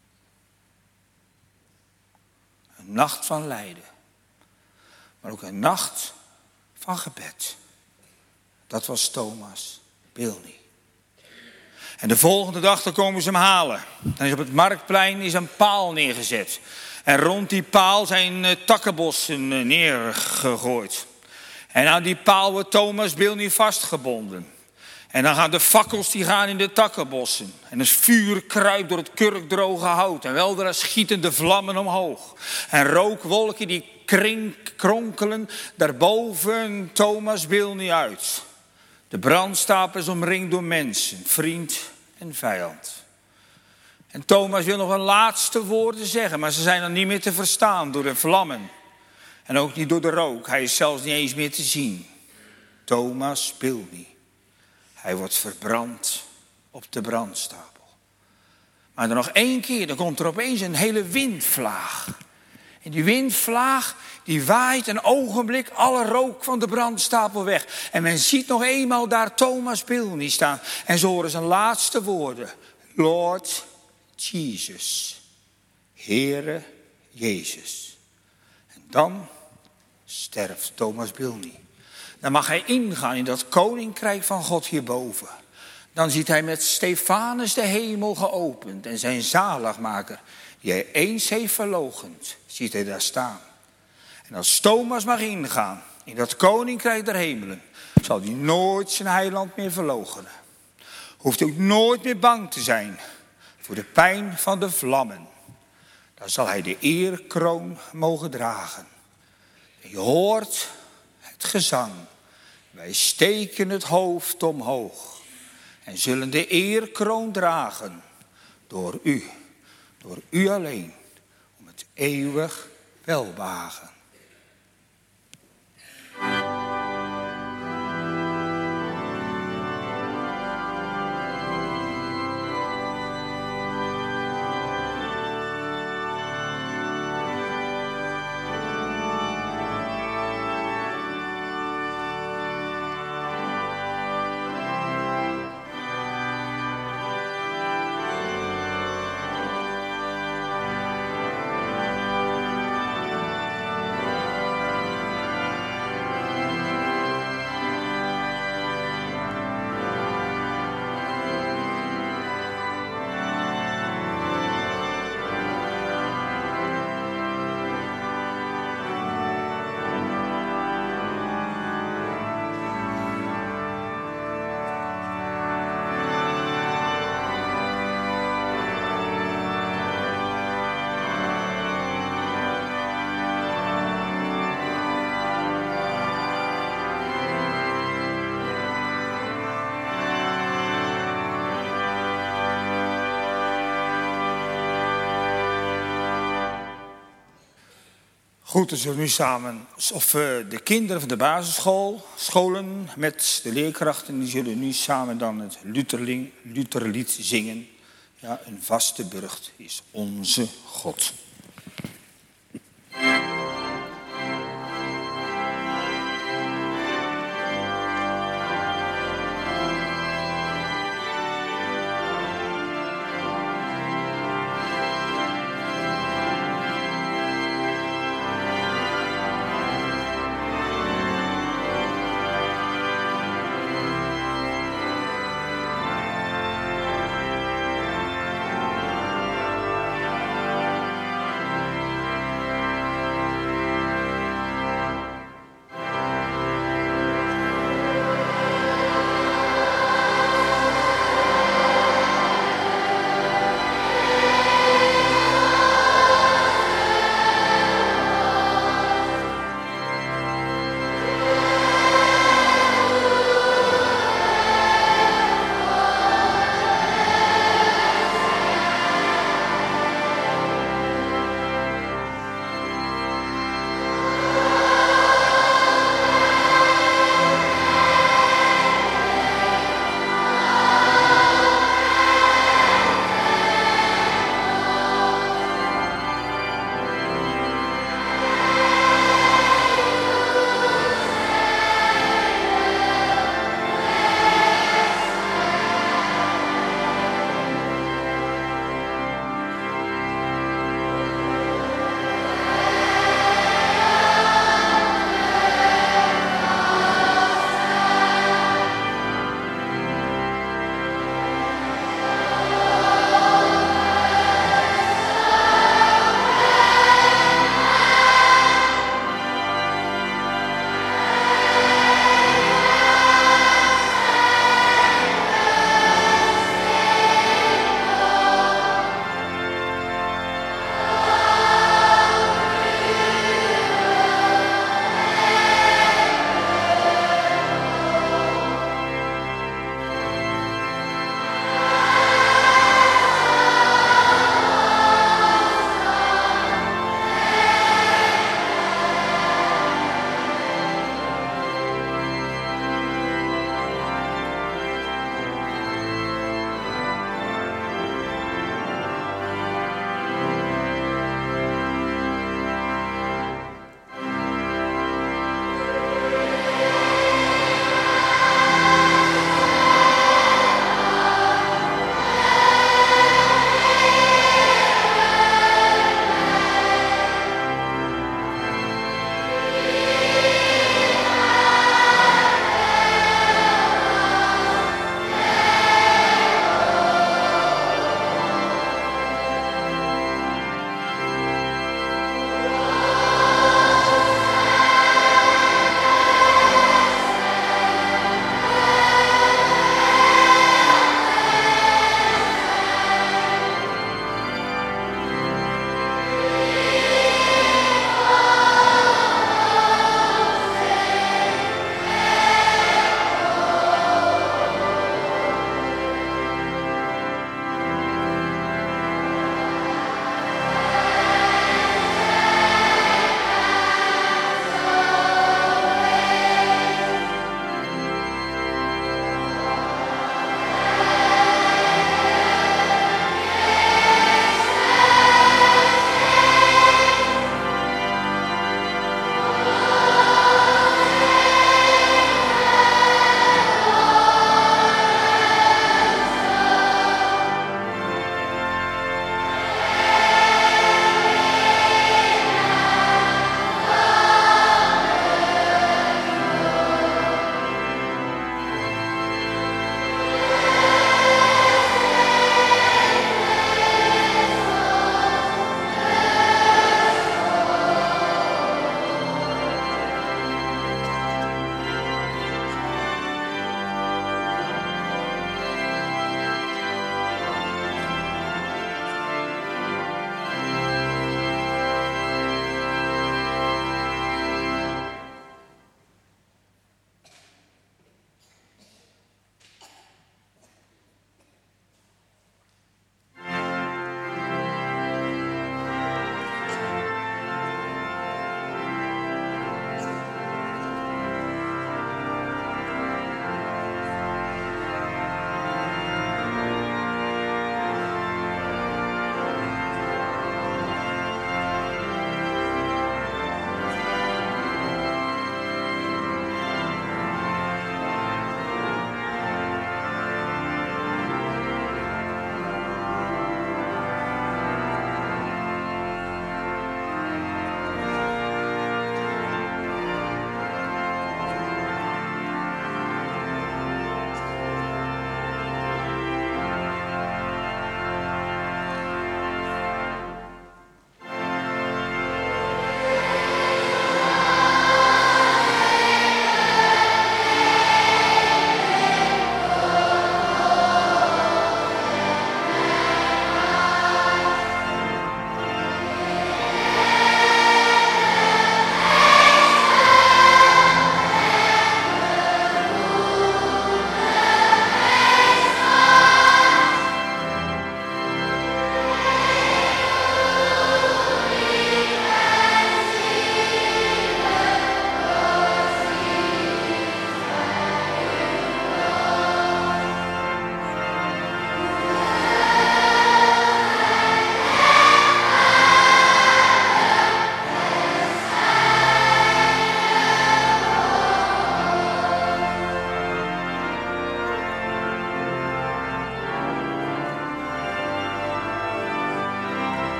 Een nacht van lijden. Maar ook een nacht van gebed. Dat was Thomas Bilney. En de volgende dag dan komen ze hem halen. Dan is op het marktplein is een paal neergezet. En rond die paal zijn uh, takkenbossen uh, neergegooid. En aan die paal wordt Thomas Bilney vastgebonden. En dan gaan de fakkels die gaan in de takkenbossen. En het vuur kruipt door het kurkdroge hout. En weldra schieten de vlammen omhoog. En rookwolken die krink, kronkelen daarboven Thomas Bilney uit. De brandstapel is omringd door mensen, vriend en vijand. En Thomas wil nog een laatste woorden zeggen, maar ze zijn dan niet meer te verstaan door de vlammen. En ook niet door de rook, hij is zelfs niet eens meer te zien. Thomas Bilney. Hij wordt verbrand op de brandstapel. Maar dan nog één keer, dan komt er opeens een hele windvlaag. En die windvlaag, die waait een ogenblik alle rook van de brandstapel weg. En men ziet nog eenmaal daar Thomas Bilney staan. En ze horen zijn laatste woorden. Lord Jesus. Heere Jezus. En dan sterft Thomas Bilney. Dan mag hij ingaan in dat koninkrijk van God hierboven. Dan ziet hij met Stefanus de hemel geopend. En zijn zaligmaker, die hij eens heeft verloochend, ziet hij daar staan. En als Thomas mag ingaan in dat koninkrijk der hemelen, zal hij nooit zijn heiland meer verloochenen. Hoeft ook nooit meer bang te zijn voor de pijn van de vlammen. Dan zal hij de eerkroon mogen dragen. En je hoort het gezang. Wij steken het hoofd omhoog en zullen de eerkroon dragen door u, door u alleen, om het eeuwig welbehagen. Goed, dan zullen we nu samen, of uh, de kinderen van de basisschool, scholen met de leerkrachten, die zullen nu samen dan het Lutherling, Lutherlied zingen. Ja, een vaste burcht is onze God.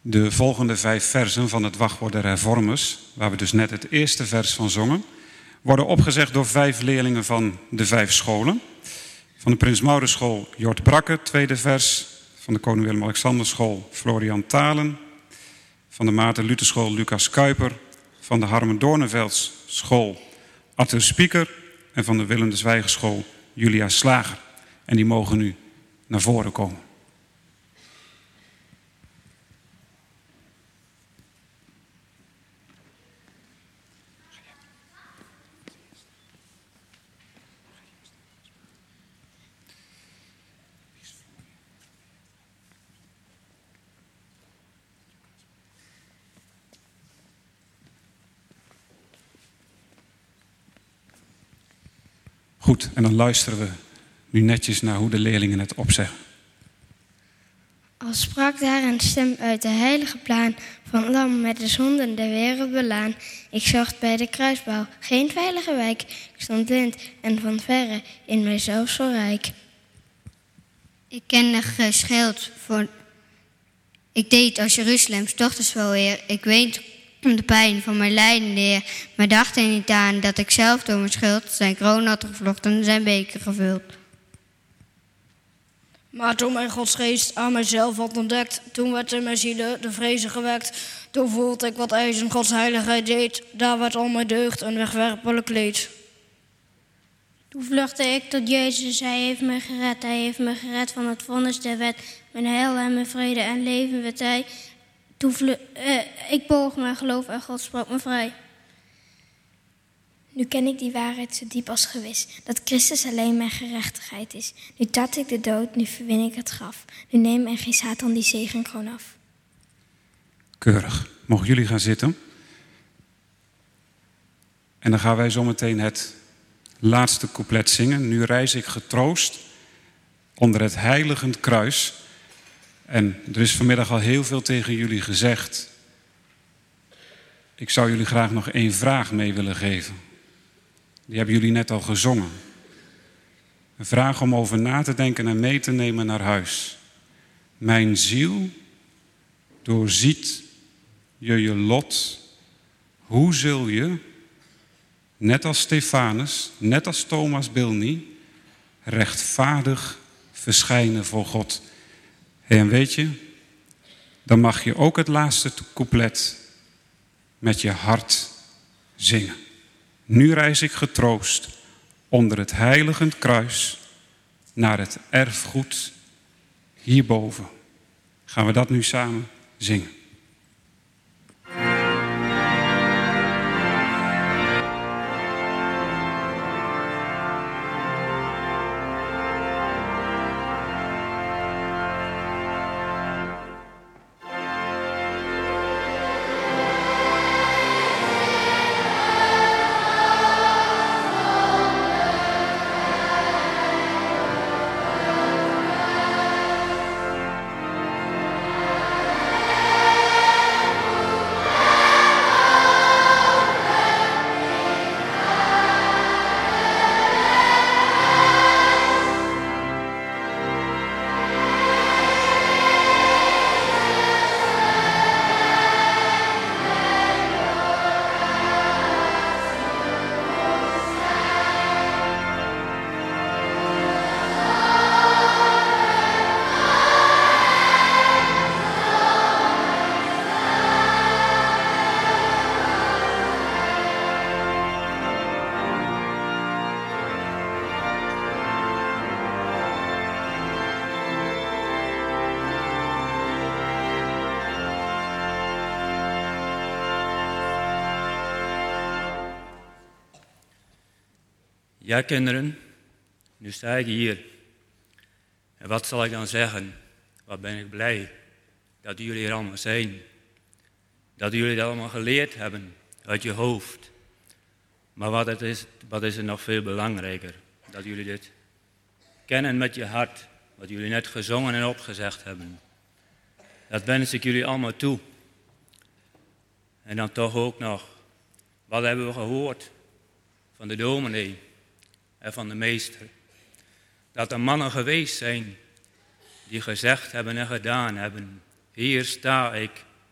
De volgende vijf versen van het Wachtwoord der Hervormers, waar we dus net het eerste vers van zongen, worden opgezegd door vijf leerlingen van de vijf scholen. Van de Prins Maurits School Jort Brakke, tweede vers. Van de Koning Willem-Alexander School Florian Talen. Van de Maarten Luther School Lucas Kuiper. Van de Harmen Doornevelds School Arthur Spieker. En van de Willem de Zwijger School Julia Slager. En die mogen nu naar voren komen. Goed, en dan luisteren we nu netjes naar hoe de leerlingen het opzeggen. Al sprak daar een stem uit de heilige plaan, van lam met de zonden der wereld belaan. Ik zocht bij de kruisbouw geen veilige wijk. Ik stond blind en van verre in mijzelf zo rijk. Ik kende geschild voor... Ik deed als Jeruzalems dochters wel eer. Ik weet om de pijn van mijn lijden leer. Maar dacht er niet aan dat ik zelf door mijn schuld zijn kroon had gevlochten en zijn beker gevuld. Maar toen mijn Godsgeest aan mijzelf had ontdekt, toen werd in mijn zielen de vrezen gewekt. Toen voelde ik wat eisen Gods heiligheid deed, daar werd al mijn deugd een wegwerpelijk leed. Toen vluchtte ik tot Jezus, hij heeft me gered. Hij heeft me gered van het vonnis der wet. Mijn heil en mijn vrede en leven werd hij. Toen vlu- uh, ik boog mijn geloof en God sprak me vrij. Nu ken ik die waarheid zo diep als gewis, dat Christus alleen mijn gerechtigheid is. Nu tart ik de dood, nu verwin ik het graf. Nu neem en geen Satan die zegenkroon af. Keurig. Mogen jullie gaan zitten? En dan gaan wij zometeen het laatste couplet zingen. Nu reis ik getroost onder het heiligend kruis. En er is vanmiddag al heel veel tegen jullie gezegd. Ik zou jullie graag nog één vraag mee willen geven. Die hebben jullie net al gezongen. Een vraag om over na te denken en mee te nemen naar huis. Mijn ziel, doorziet je je lot. Hoe zul je, net als Stefanus, net als Thomas Bilny, rechtvaardig verschijnen voor God? En weet je, dan mag je ook het laatste couplet met je hart zingen. Nu reis ik getroost onder het heiligend kruis naar het erfgoed hierboven. Gaan we dat nu samen zingen? Ja, kinderen, nu sta ik hier. En wat zal ik dan zeggen? Wat ben ik blij dat jullie hier allemaal zijn. Dat jullie dat allemaal geleerd hebben uit je hoofd. Maar wat, het is, wat is er nog veel belangrijker? Dat jullie dit kennen met je hart. Wat jullie net gezongen en opgezegd hebben. Dat wens ik jullie allemaal toe. En dan toch ook nog, wat hebben we gehoord van de dominee en van de meester? Dat er mannen geweest zijn die gezegd hebben en gedaan hebben. Hier sta ik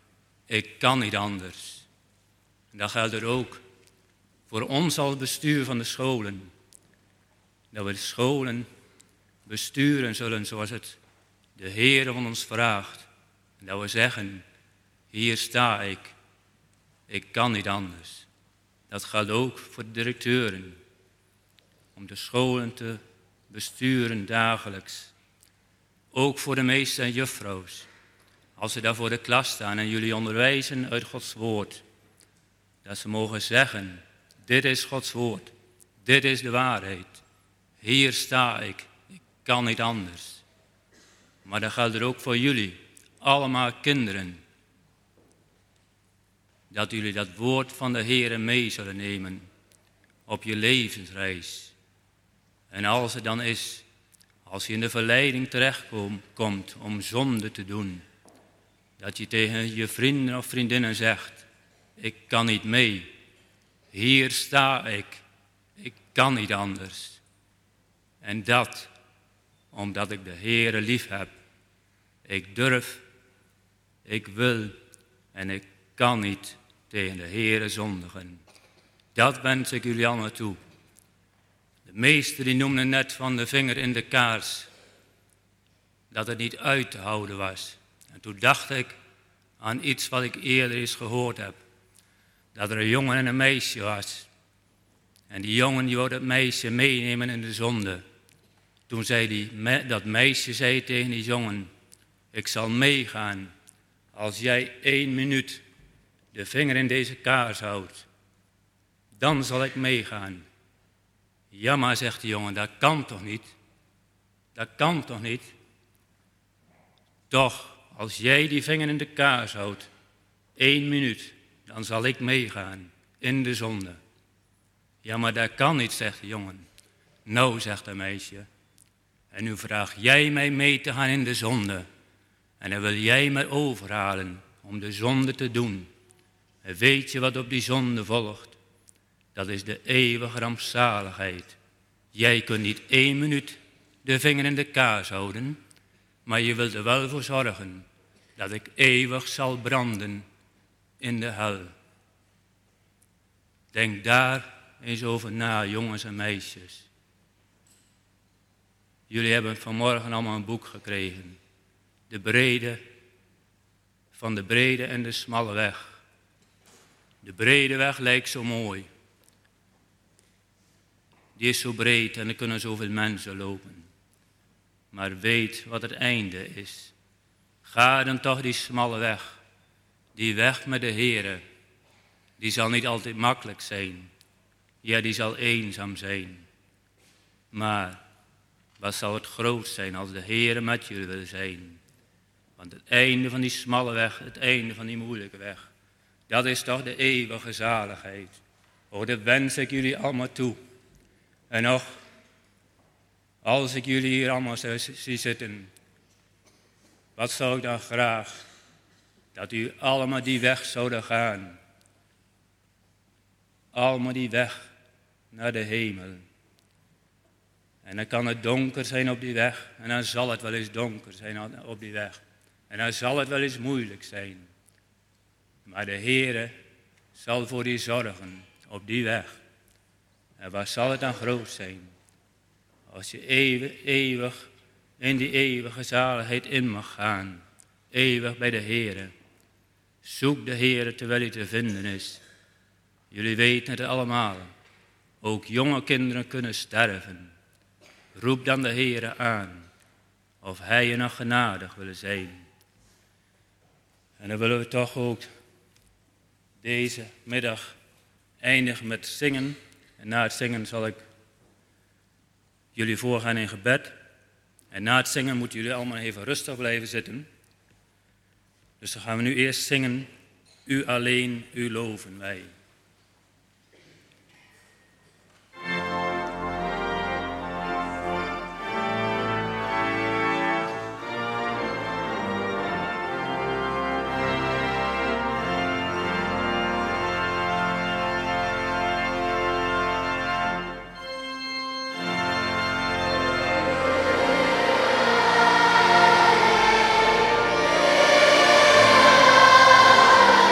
ik kan niet anders. En dat geldt er ook voor ons als bestuur van de scholen. Dat we de scholen besturen zullen zoals het de Heer van ons vraagt. En dat we zeggen, hier sta ik, ik kan niet anders. Dat geldt ook voor de directeuren. Om de scholen te besturen dagelijks. Ook voor de meester en juffrouws. Als ze daar voor de klas staan en jullie onderwijzen uit Gods woord. Dat ze mogen zeggen, dit is Gods woord. Dit is de waarheid. Hier sta ik, ik kan niet anders. Maar dat geldt er ook voor jullie, allemaal kinderen. Dat jullie dat woord van de Heere mee zullen nemen op je levensreis. En als het dan is, als je in de verleiding terechtkomt om zonde te doen, dat je tegen je vrienden of vriendinnen zegt, ik kan niet mee, hier sta ik, ik kan niet anders. En dat, omdat ik de Heere lief heb, ik durf, ik wil en ik kan niet tegen de Heere zondigen. Dat wens ik jullie allemaal toe. De meester die noemde net van de vinger in de kaars, dat het niet uit te houden was. En toen dacht ik aan iets wat ik eerder eens gehoord heb. Dat er een jongen en een meisje was. En die jongen die wou dat meisje meenemen in de zonde. Toen zei die, dat meisje zei tegen die jongen, ik zal meegaan als jij één minuut de vinger in deze kaars houdt. Dan zal ik meegaan. Ja, maar zegt de jongen, dat kan toch niet? Dat kan toch niet? Toch, als jij die vinger in de kaars houdt, één minuut, dan zal ik meegaan in de zonde. Ja, maar dat kan niet, zegt de jongen. Nou, zegt dat meisje, en nu vraag jij mij mee te gaan in de zonde. En dan wil jij mij overhalen om de zonde te doen. En weet je wat op die zonde volgt? Dat is de eeuwige rampzaligheid. Jij kunt niet één minuut de vinger in de kaars houden, maar je wilt er wel voor zorgen dat ik eeuwig zal branden in de hel. Denk daar eens over na, jongens en meisjes. Jullie hebben vanmorgen allemaal een boek gekregen. De brede, van de brede en de smalle weg. De brede weg lijkt zo mooi. Die is zo breed en er kunnen zoveel mensen lopen. Maar weet wat het einde is. Ga dan toch die smalle weg. Die weg met de Heere. Die zal niet altijd makkelijk zijn. Ja, die zal eenzaam zijn. Maar wat zal het groot zijn als de Heere met jullie wil zijn. Want het einde van die smalle weg, het einde van die moeilijke weg, dat is toch de eeuwige zaligheid. Oh, dat wens ik jullie allemaal toe. En nog, als ik jullie hier allemaal zie zitten, wat zou ik dan graag dat u allemaal die weg zouden gaan. Allemaal die weg naar de hemel. En dan kan het donker zijn op die weg. En dan zal het wel eens donker zijn op die weg. En dan zal het wel eens moeilijk zijn. Maar de Heere zal voor die zorgen op die weg. En waar zal het dan groot zijn? Als je eeuwig, eeuwig in die eeuwige zaligheid in mag gaan. Eeuwig bij de Heere. Zoek de Heere terwijl hij te vinden is. Jullie weten het allemaal. Ook jonge kinderen kunnen sterven. Roep dan de Heere aan. Of hij je nog genadig wil zijn. En dan willen we toch ook deze middag eindigen met zingen. En na het zingen zal ik jullie voorgaan in gebed. En na het zingen moeten jullie allemaal even rustig blijven zitten. Dus dan gaan we nu eerst zingen. U alleen, u loven wij. Thank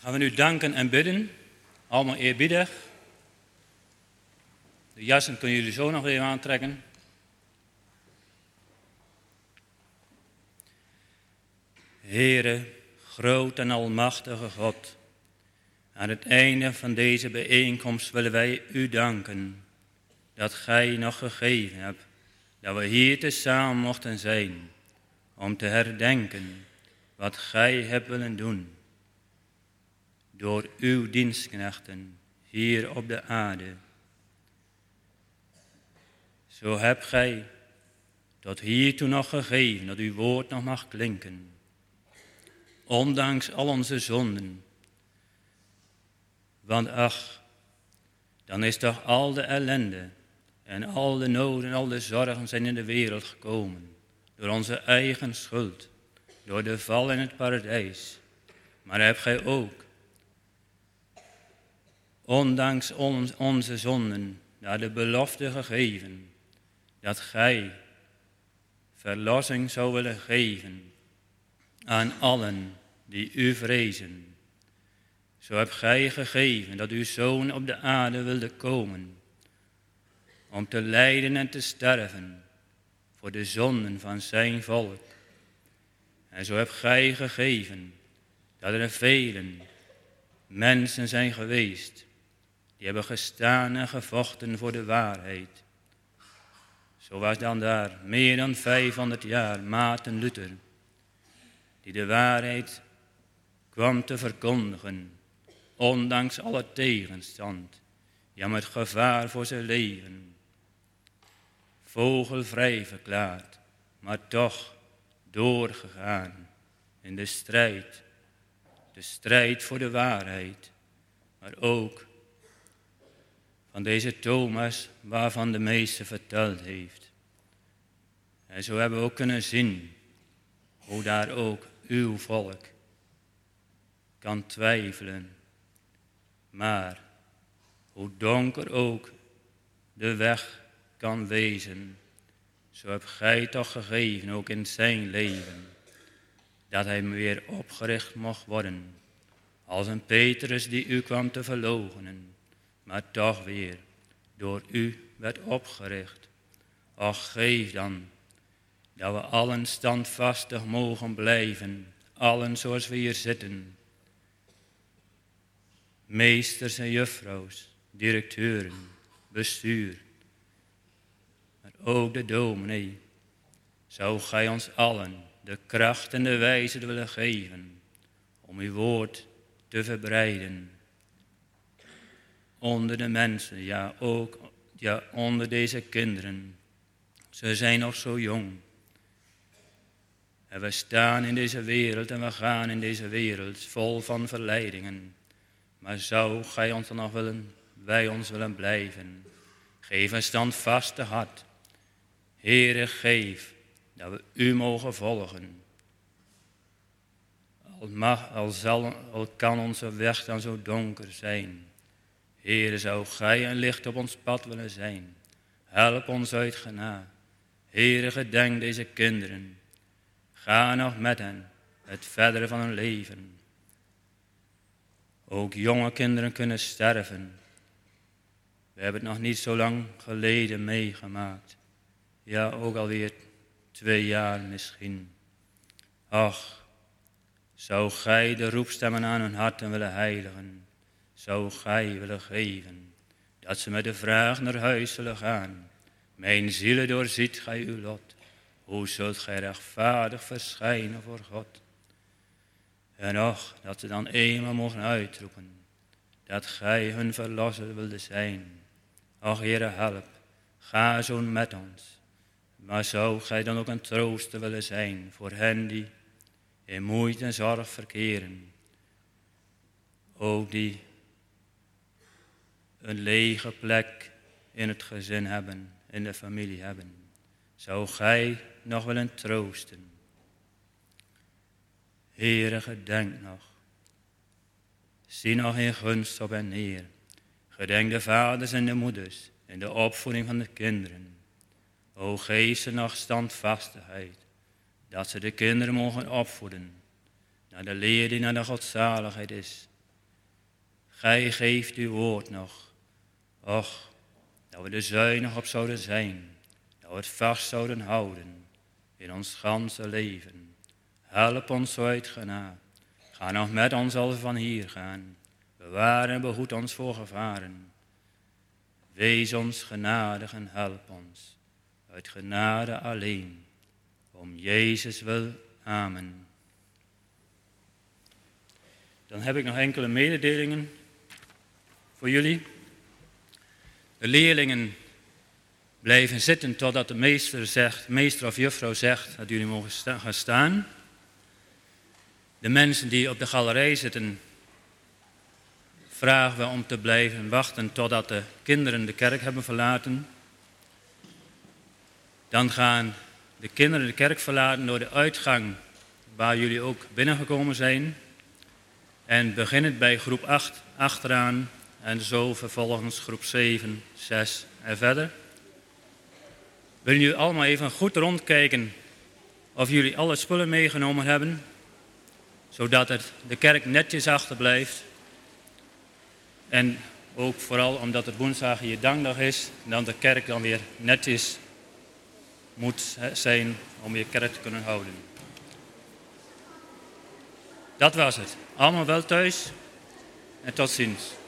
Gaan we nu danken en bidden. Allemaal eerbiedig. De jassen kunnen jullie zo nog even aantrekken. Heere, groot en almachtige God. Aan het einde van deze bijeenkomst willen wij u danken. Dat gij nog gegeven hebt. Dat we hier tezamen mochten zijn. Om te herdenken wat gij hebt willen doen. Door uw dienstknechten hier op de aarde. Zo hebt gij tot hiertoe nog gegeven dat uw woord nog mag klinken. Ondanks al onze zonden. Want ach, dan is toch al de ellende en al de noden en al de zorgen zijn in de wereld gekomen. Door onze eigen schuld, door de val in het paradijs. Maar hebt gij ook, ondanks on, onze zonden, naar de belofte gegeven, dat gij verlossing zou willen geven aan allen die u vrezen. Zo hebt gij gegeven dat uw Zoon op de aarde wilde komen, om te lijden en te sterven voor de zonden van zijn volk. En zo hebt gij gegeven dat er velen mensen zijn geweest, die hebben gestaan en gevochten voor de waarheid. Zo was dan daar meer dan vijfhonderd jaar Maarten Luther, die de waarheid kwam te verkondigen, ondanks alle tegenstand, ja met gevaar voor zijn leven. Vogelvrij verklaard, maar toch doorgegaan in de strijd. De strijd voor de waarheid, maar ook van deze Thomas waarvan de meester verteld heeft. En zo hebben we ook kunnen zien hoe daar ook uw volk kan twijfelen. Maar hoe donker ook de weg kan wezen, zo hebt gij toch gegeven, ook in zijn leven, dat hij weer opgericht mocht worden, als een Petrus die u kwam te verloochenen, maar toch weer door u werd opgericht. Och, geef dan, dat we allen standvastig mogen blijven, allen zoals we hier zitten, meesters en juffrouws, directeuren, bestuur, maar ook de dominee. Zou gij ons allen de kracht en de wijze willen geven om uw woord te verbreiden onder de mensen, ja ook ja, onder deze kinderen. Ze zijn nog zo jong. En we staan in deze wereld en we gaan in deze wereld vol van verleidingen. Maar zou gij ons dan nog willen, wij ons willen blijven. Geef een standvastig hart. Heere, geef dat we u mogen volgen. Al, mag, al, zal, al kan onze weg dan zo donker zijn. Heere, zou gij een licht op ons pad willen zijn. Help ons uit genade. Heere, gedenk deze kinderen. Ga nog met hen het verdere van hun leven. Ook jonge kinderen kunnen sterven. We hebben het nog niet zo lang geleden meegemaakt. Ja, ook alweer twee jaar misschien. Ach, zou gij de roepstemmen aan hun harten willen heiligen. Zou gij willen geven, dat ze met de vraag naar huis zullen gaan. Mijn zielen doorziet gij uw lot. Hoe zult gij rechtvaardig verschijnen voor God? En och, dat ze dan eenmaal mogen uitroepen, dat gij hun verlosser wilde zijn. Och, Heere, help, ga zo met ons. Maar zou gij dan ook een trooster willen zijn voor hen die in moeite en zorg verkeren. Ook die een lege plek in het gezin hebben, in de familie hebben. Zou gij nog willen troosten? Heere, gedenk nog. Zie nog in gunst op hen neer. Gedenk de vaders en de moeders in de opvoeding van de kinderen. O, geef ze nog standvastigheid, dat ze de kinderen mogen opvoeden naar de leer die naar de godzaligheid is. gij geeft uw woord nog. Och, dat we er zuinig op zouden zijn, dat we het vast zouden houden in ons ganse leven. Help ons zo uit genade. Ga nog met ons als we van hier gaan. Bewaar en behoed ons voor gevaren. Wees ons genadig en help ons. Uit genade alleen. Om Jezus wil. Amen. Dan heb ik nog enkele mededelingen voor jullie. De leerlingen blijven zitten totdat de meester zegt, meester of juffrouw zegt dat jullie mogen sta- gaan staan. De mensen die op de galerij zitten, vragen we om te blijven wachten totdat de kinderen de kerk hebben verlaten. Dan gaan de kinderen de kerk verlaten door de uitgang waar jullie ook binnengekomen zijn. En beginnend bij groep acht achteraan en zo vervolgens groep zeven, zes en verder. Willen jullie allemaal even goed rondkijken of jullie alle spullen meegenomen hebben, zodat het de kerk netjes achterblijft. En ook vooral omdat het woensdag je dankdag is, dan de kerk dan weer netjes moet zijn om je kerk te kunnen houden. Dat was het. Allemaal wel thuis en tot ziens.